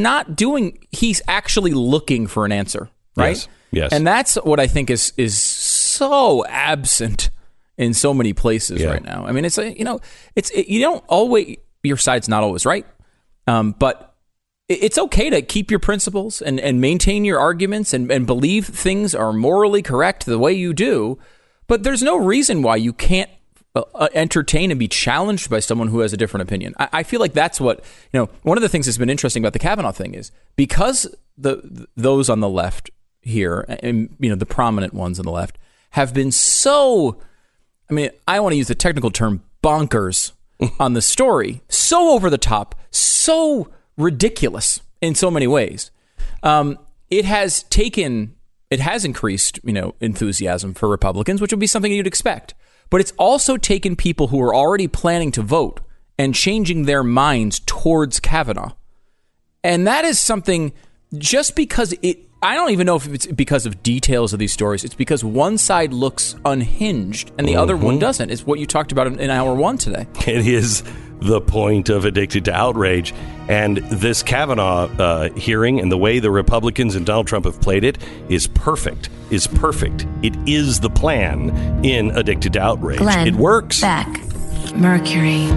actually looking for an answer, right? Yes. And that's what I think is so absent in so many places right now. I mean, you don't always, your side's not always right, but it's okay to keep your principles and maintain your arguments and believe things are morally correct the way you do, but there's no reason why you can't entertain and be challenged by someone who has a different opinion. I feel like that's what, one of the things that's been interesting about the Kavanaugh thing is because those on the left here, and the prominent ones on the left, have been so, I want to use the technical term bonkers on the story, so over the top, so ridiculous in so many ways. It has increased, enthusiasm for Republicans, which would be something you'd expect. But it's also taken people who are already planning to vote and changing their minds towards Kavanaugh. And that is something, just because I don't even know if it's because of details of these stories. It's because one side looks unhinged and the other one doesn't. It's what you talked about in hour one today. It is the point of Addicted to Outrage. And this Kavanaugh hearing and the way the Republicans and Donald Trump have played it is perfect. It is the plan in Addicted to Outrage. Glenn it works. Beck. Mercury.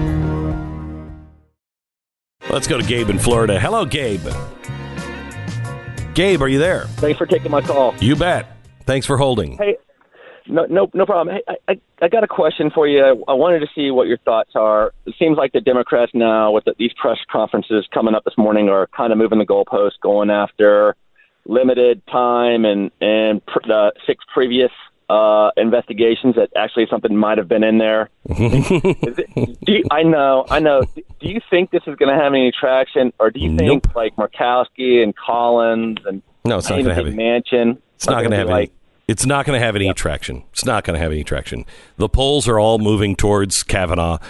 Let's go to Gabe in Florida. Hello, Gabe. Gabe, are you there? Thanks for taking my call. You bet. Thanks for holding. Hey, no problem. Hey, I got a question for you. I wanted to see what your thoughts are. It seems like the Democrats now, with these press conferences coming up this morning, are kind of moving the goalposts, going after limited time and the 6 previous investigations that actually something might have been in there. I know. Do you think this is going to have any traction, or do you think like Murkowski and Collins and it's not going to have Manchin? It's not going to have any. It's not going to have any traction. It's not going to have any traction. The polls are all moving towards Kavanaugh.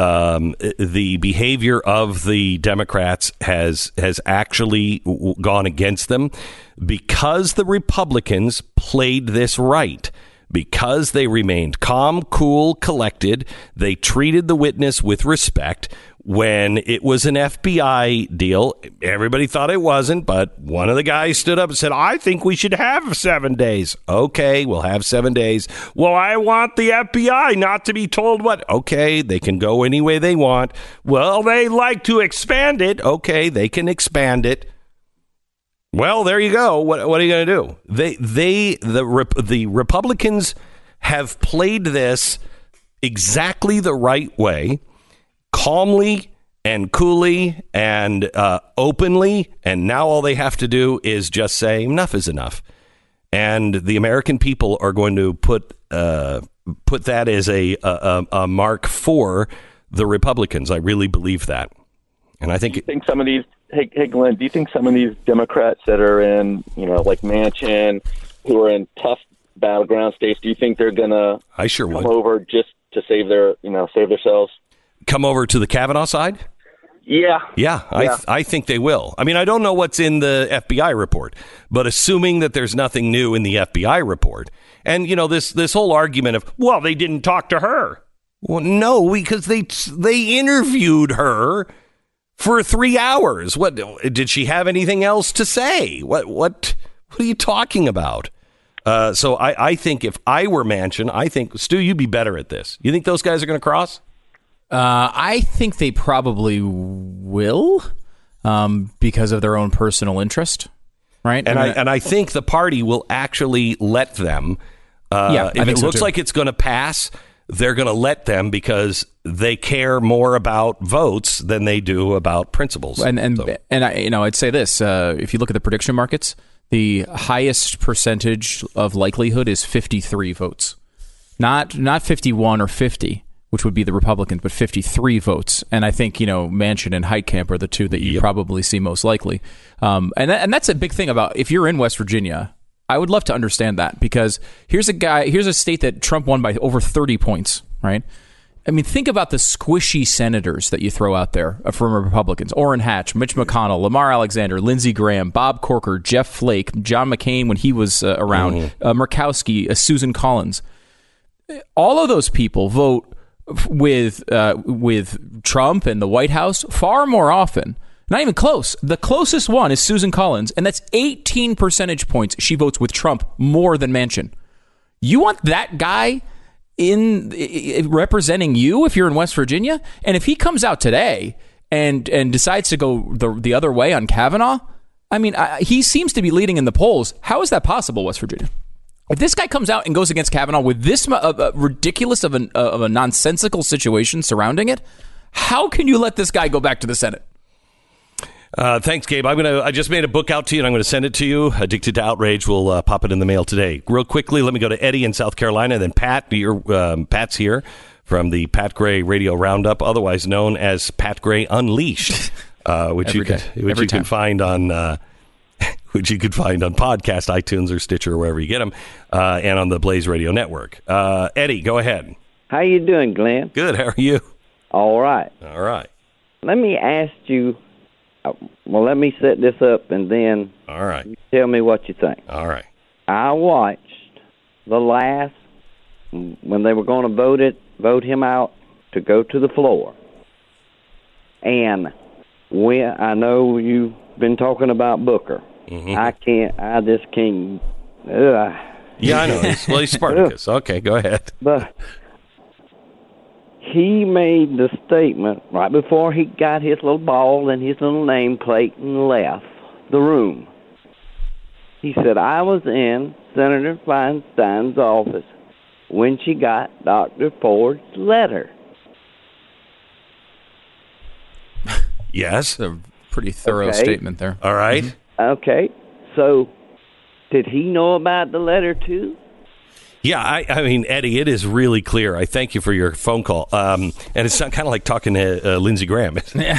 The behavior of the Democrats has actually gone against them because the Republicans played this right. Because they remained calm, cool, collected. They treated the witness with respect. When it was an FBI deal, everybody thought it wasn't, but one of the guys stood up and said, I think we should have 7 days. Okay, we'll have 7 days. Well, I want the FBI not to be told what. Okay, they can go any way they want. Well, they like to expand it. Okay, they can expand it. Well, there you go. What are you going to do? The Republicans have played this exactly the right way. Calmly and coolly and openly, and now all they have to do is just say enough is enough, and the American people are going to put that as a mark for the Republicans. I really believe that, and I think. Do you think some of these? Hey, Glenn, do you think some of these Democrats that are in, like Manchin, who are in tough battleground states, do you think they're gonna? I sure come would. over just to save themselves. Come over to the Kavanaugh side? Yeah. I think they will. I mean, I don't know what's in the FBI report, but assuming that there's nothing new in the FBI report, and this whole argument of, well, they didn't talk to her. Well, no, because they interviewed her for 3 hours. What did she have anything else to say? What are you talking about? So I think if I were Manchin, I think, Stu, you'd be better at this. You think those guys are going to cross? I think they probably will because of their own personal interest, right? And I think the party will actually let them. If it looks like it's going to pass, they're going to let them because they care more about votes than they do about principles. I'd say this: if you look at the prediction markets, the highest percentage of likelihood is 53 votes, not 51 or 50. Which would be the Republicans, but 53 votes. And I think, Manchin and Heitkamp are the two that you probably see most likely. And that's a big thing about, if you're in West Virginia, I would love to understand that, because here's a state that Trump won by over 30 points, right? I mean, think about the squishy senators that you throw out there from Republicans. Orrin Hatch, Mitch McConnell, Lamar Alexander, Lindsey Graham, Bob Corker, Jeff Flake, John McCain when he was around, Murkowski, Susan Collins. All of those people vote with Trump and the White House far more often. Not even close. The closest one is Susan Collins, and that's 18 percentage points. She votes with Trump more than Manchin. You want that guy in representing you if you're in West Virginia? And if he comes out today and decides to go the other way on Kavanaugh, I mean, he seems to be leading in the polls. How is that possible, West Virginia? If this guy comes out and goes against Kavanaugh with this ridiculous of a nonsensical situation surrounding it, how can you let this guy go back to the Senate? Thanks, Gabe. I just made a book out to you, and I'm going to send it to you. Addicted to Outrage. We'll pop it in the mail today. Real quickly, let me go to Eddie in South Carolina, then Pat. Pat's here from the Pat Gray Radio Roundup, otherwise known as Pat Gray Unleashed, which you can find on. Which you could find on podcast, iTunes, or Stitcher, or wherever you get them, and on the Blaze Radio Network. Eddie, go ahead. How you doing, Glenn? Good. How are you? All right. All right. Let me ask you. Let me set this up, and then all right, you tell me what you think. All right. I watched the last when they were going to vote him out to go to the floor, and I know you've been talking about Booker. Mm-hmm. I just can't. Yeah, I know. He's Spartacus. Okay, go ahead. But he made the statement right before he got his little ball and his little nameplate and left the room. He said, I was in Senator Feinstein's office when she got Dr. Ford's letter. Yes. A pretty thorough statement there. All right. Okay. So, did he know about the letter, too? Yeah, I mean, Eddie, it is really clear. I thank you for your phone call. And it's kind of like talking to Lindsey Graham.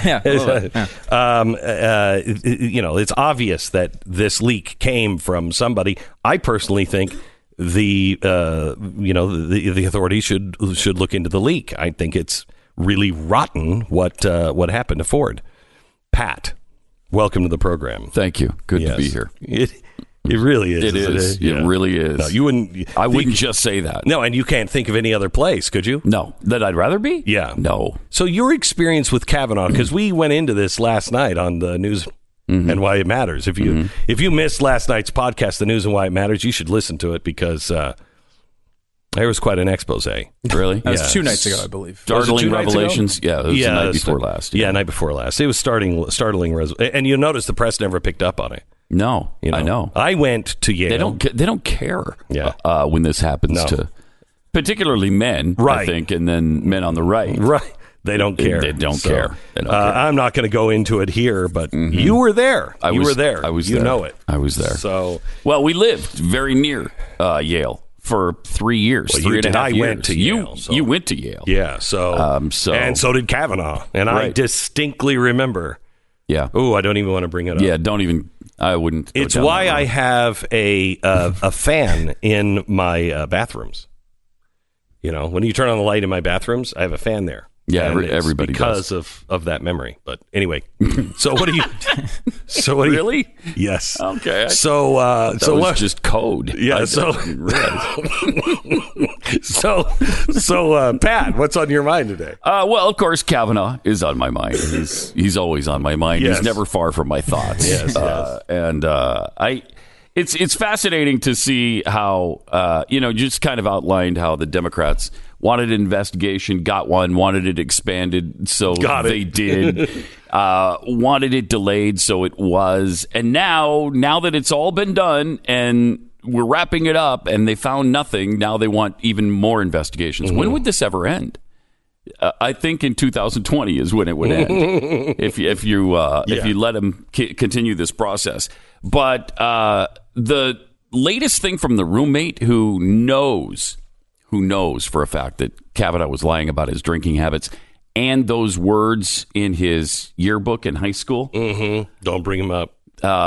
It's obvious that this leak came from somebody. I personally think the authorities should look into the leak. I think it's really rotten what happened to Ford. Pat, welcome to the program. Thank you. Good to be here. It really is. It is. It really is. No, you wouldn't. I wouldn't just say that. No, and you can't think of any other place, could you? No, that I'd rather be. Yeah. No. So your experience with Kavanaugh, because we went into this last night on the News and Why It Matters. If you missed last night's podcast, The News and Why It Matters, you should listen to it because there was quite an expose. Really? That was 2 nights ago, I believe. Startling revelations. Yeah, it was the night before last. Yeah, night before last. It was startling. And you notice the press never picked up on it. No, I know. I went to Yale. They don't care when this happens to particularly men, right. I think, and then men on the right. Right. They don't care. They don't care. I'm not going to go into it here, but you were there. I was there. You know it. I was there. So, well, we lived very near Yale for 3 years. Well, 3.5 years. Went to Yale. You went to Yale. Yeah. So, and so did Kavanaugh. And I distinctly remember. Yeah. Oh, I don't even want to bring it up. Yeah. Don't even. I wouldn't. It's why I have a fan in my bathrooms. You know, when you turn on the light in my bathrooms, I have a fan there. Yeah, everybody because does. of that memory. But anyway, so what do you? So what? Really? Yes. Okay. So that was just code. Yeah. So Pat, what's on your mind today? Well, of course, Kavanaugh is on my mind. He's always on my mind. Yes. He's never far from my thoughts. Yes. And it's fascinating to see how just kind of outlined how the Democrats wanted an investigation, got one, wanted it expanded, so they did. Wanted it delayed, so it was. And now that it's all been done and we're wrapping it up and they found nothing, now they want even more investigations. When would this ever end? I think in 2020 is when it would end if you let them continue this process. But the latest thing from the roommate who knows for a fact that Kavanaugh was lying about his drinking habits and those words in his yearbook in high school. Don't bring them up.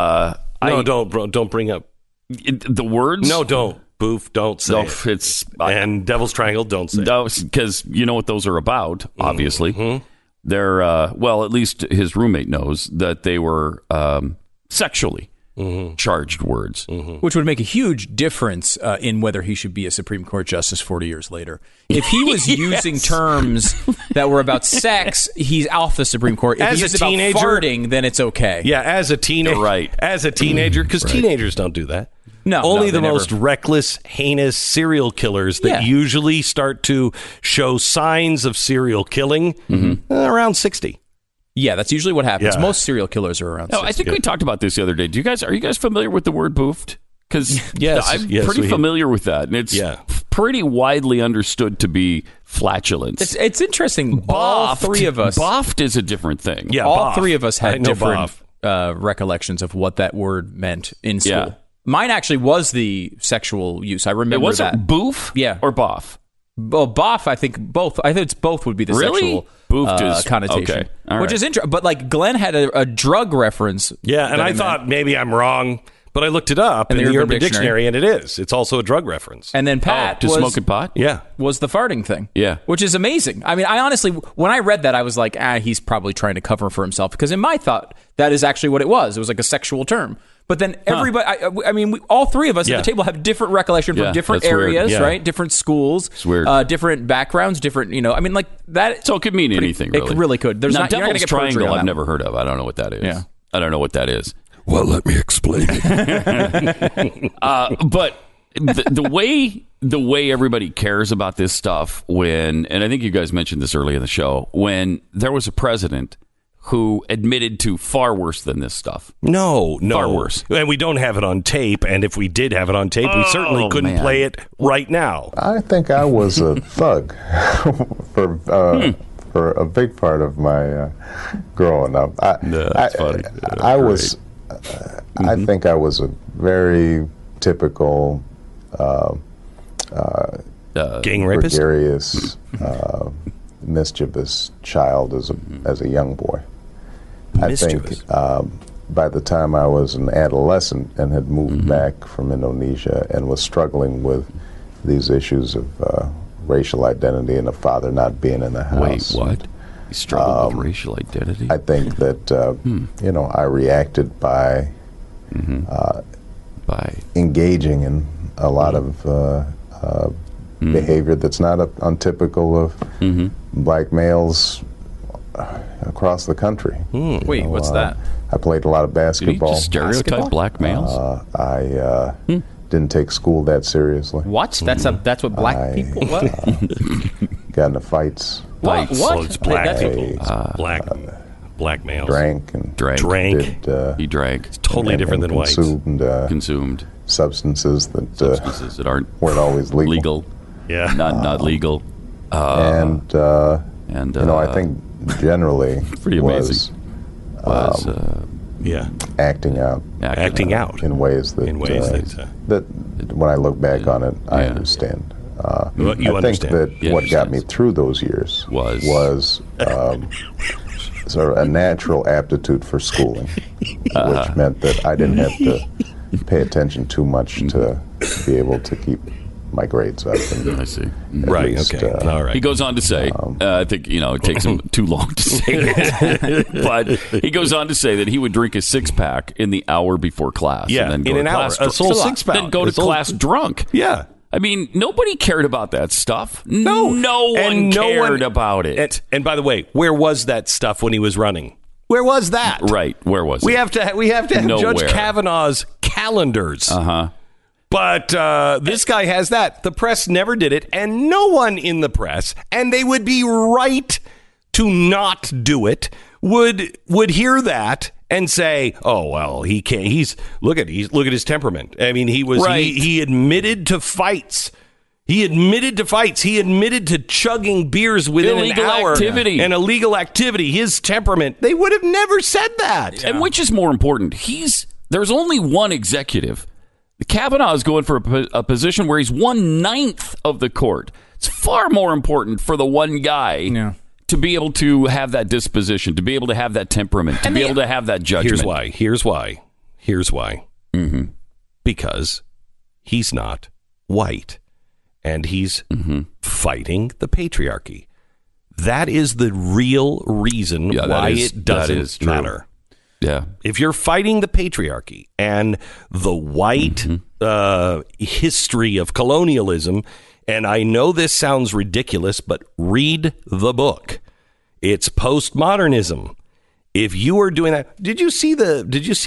Don't bring up the words. No, don't. Boof, don't say it. And Devil's Triangle, don't say it. Because you know what those are about, obviously. They're, well, at least his roommate knows that they were sexually charged words. Which would make a huge difference in whether he should be a Supreme Court justice 40 years later. If he was using terms that were about sex, he's off the Supreme Court. If he's about farting, then it's okay. Yeah, as a teenager. Right. As a teenager, because teenagers don't do that. No, only the most reckless, heinous serial killers that usually start to show signs of serial killing around 60. Yeah, that's usually what happens. Yeah. Most serial killers are around 60. I think we talked about this the other day. Are you guys familiar with the word boofed? Because I'm pretty familiar with that, and it's pretty widely understood to be flatulence. It's interesting. All three of us. Boffed is a different thing. Yeah, all three of us had different recollections of what that word meant in school. Yeah. Mine actually was the sexual use. I remember that. Was it boof? Yeah. Or boff? Well, boff, I think both. I think it's both would be the sexual connotation. Okay. All which is interesting. But like Glenn had a drug reference. Yeah, and I thought maybe I'm wrong, but I looked it up in the Urban Dictionary, and it is. It's also a drug reference. And then Pat smoking pot? Yeah. Was the farting thing. Yeah. Which is amazing. I mean, I honestly, when I read that, I was like, he's probably trying to cover for himself. Because in my thought, that is actually what it was. It was like a sexual term. But then everybody, I mean, all three of us at the table have different recollection from different areas, right? Different schools, it's weird. Different backgrounds, different, I mean, like that. So it could mean anything, really. It really could. There's not Devil's Triangle, I've never heard of. I don't know what that is. Yeah. I don't know what that is. Well, let me explain it. But the way everybody cares about this stuff and I think you guys mentioned this earlier in the show, when there was a president who admitted to far worse than this stuff. No. Far worse. And we don't have it on tape, and if we did have it on tape, we certainly couldn't play it right now. I think I was a thug for a big part of my growing up. That's funny. I think I was a very typical gang rapist, gregarious, mischievous child as a young boy. Mischievous. I think by the time I was an adolescent and had moved back from Indonesia and was struggling with these issues of racial identity and a father not being in the house. Wait, what? He struggled with racial identity? I think that, I reacted by engaging in a lot of behavior that's not untypical of black males across the country. Wait, what's that? I played a lot of basketball. Did you just stereotype black males? I didn't take school that seriously. What? That's what black people. What? Got into fights. What? So it's black Wait, people. It's black males. Drank. He drank. It's totally different than whites. Consumed substances that weren't always legal. Yeah, not legal. I think generally pretty amazing. Acting out in ways that when I look back on it, I understand. I think that what got me through those years was sort of a natural aptitude for schooling, which meant that I didn't have to pay attention too much to be able to keep my grades up. I see. Right. Okay. All right. He goes on to say, I think it takes him too long to say it, but he goes on to say that he would drink a 6-pack in the hour before class. Yeah, and then in an hour, a full 6-pack. Then go to class drunk. Yeah. I mean, nobody cared about that stuff. No one cared about it. And by the way, where was that stuff when he was running? Where was that? Right. Where was it? We have to have Judge Kavanaugh's calendars. But this guy has that. The press never did it, and no one in the press, and they would be right to not do it, would hear that and say, "Oh well, he can't. Look at his temperament." I mean, he admitted to fights. He admitted to chugging beers within an hour. Activity. And illegal activity. His temperament. They would have never said that. And which is more important? There's only one executive. Kavanaugh is going for a position where he's 1/9 of the court. It's far more important for the one guy to be able to have that disposition, to be able to have that temperament, to be able to have that judgment. Here's why. Because he's not white, and he's fighting the patriarchy. That is the real reason why it doesn't matter. Yeah. If you're fighting the patriarchy and the white history of colonialism, and I know this sounds ridiculous, but read the book. It's postmodernism. If you are doing that, did you see the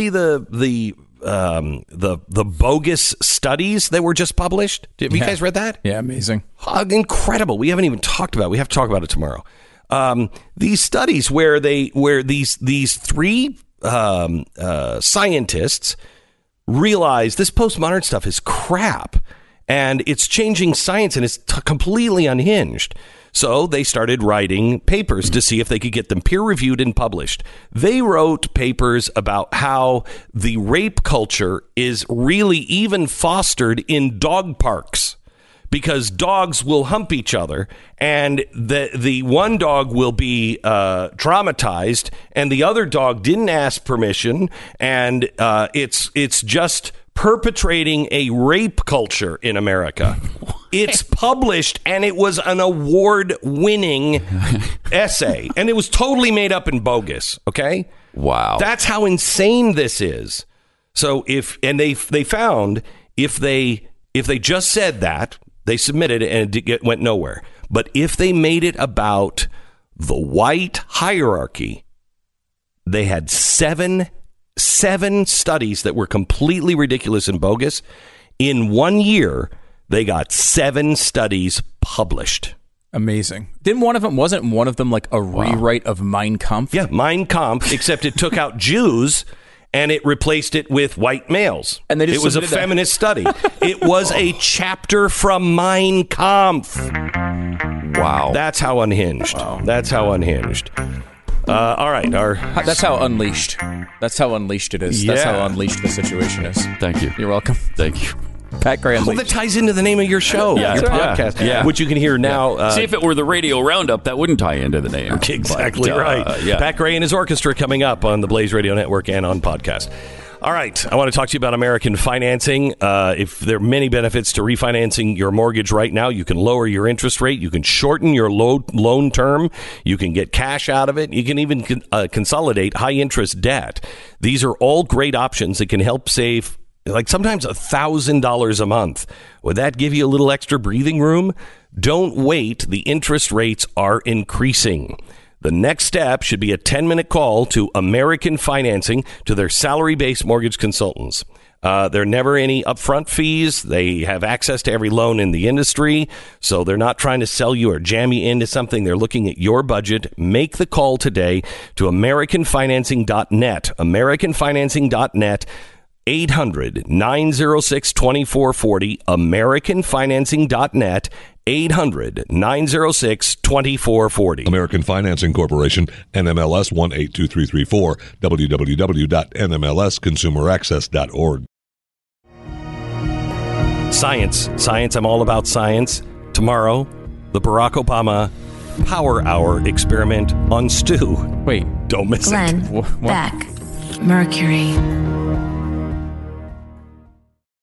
bogus studies that were just published? Have you guys read that? Yeah, amazing. Incredible. We haven't even talked about it. We have to talk about it tomorrow. These studies where these three scientists realize this postmodern stuff is crap and it's changing science and it's completely unhinged. So they started writing papers to see if they could get them peer reviewed and published. They wrote papers about how the rape culture is really even fostered in dog parks, because dogs will hump each other, and the one dog will be traumatized, and the other dog didn't ask permission, and it's just perpetrating a rape culture in America. It's published, and it was an award-winning essay, and it was totally made up and bogus. Okay, wow, that's how insane this is. So they found if they just said that. They submitted it and it went nowhere. But if they made it about the white hierarchy, they had seven studies that were completely ridiculous and bogus. In 1 year, they got 7 studies published. Amazing. Wasn't one of them like a rewrite of Mein Kampf? Yeah, Mein Kampf, except it took out Jews and it replaced it with white males. And it was a feminist study. It was a chapter from Mein Kampf. Wow. That's how unhinged. All right. That's how unleashed. That's how unleashed it is. Yeah. That's how unleashed the situation is. Thank you. You're welcome. Thank you. Pat Gray. Well, that ties into the name of your show, your podcast, which you can hear now. See, if it were the Radio Roundup, that wouldn't tie into the name. Exactly right. Pat Gray and his orchestra coming up on the Blaze Radio Network and on podcast. All right. I want to talk to you about American Financing. If there are many benefits to refinancing your mortgage right now, you can lower your interest rate. You can shorten your loan term. You can get cash out of it. You can even consolidate high interest debt. These are all great options that can help save like sometimes $1,000 a month. Would that give you a little extra breathing room? Don't wait. The interest rates are increasing. The next step should be a 10-minute call to American Financing, to their salary-based mortgage consultants. There are never any upfront fees. They have access to every loan in the industry, so they're not trying to sell you or jam you into something. They're looking at your budget. Make the call today to AmericanFinancing.net. AmericanFinancing.net. 800-906-2440, AmericanFinancing.net, 800-906-2440. American Financing Corporation, NMLS 182334, www.nmlsconsumeraccess.org. Science. I'm all about science. Tomorrow, the Barack Obama Power Hour experiment on stew. Wait. Don't miss Glenn it. Beck, Mercury.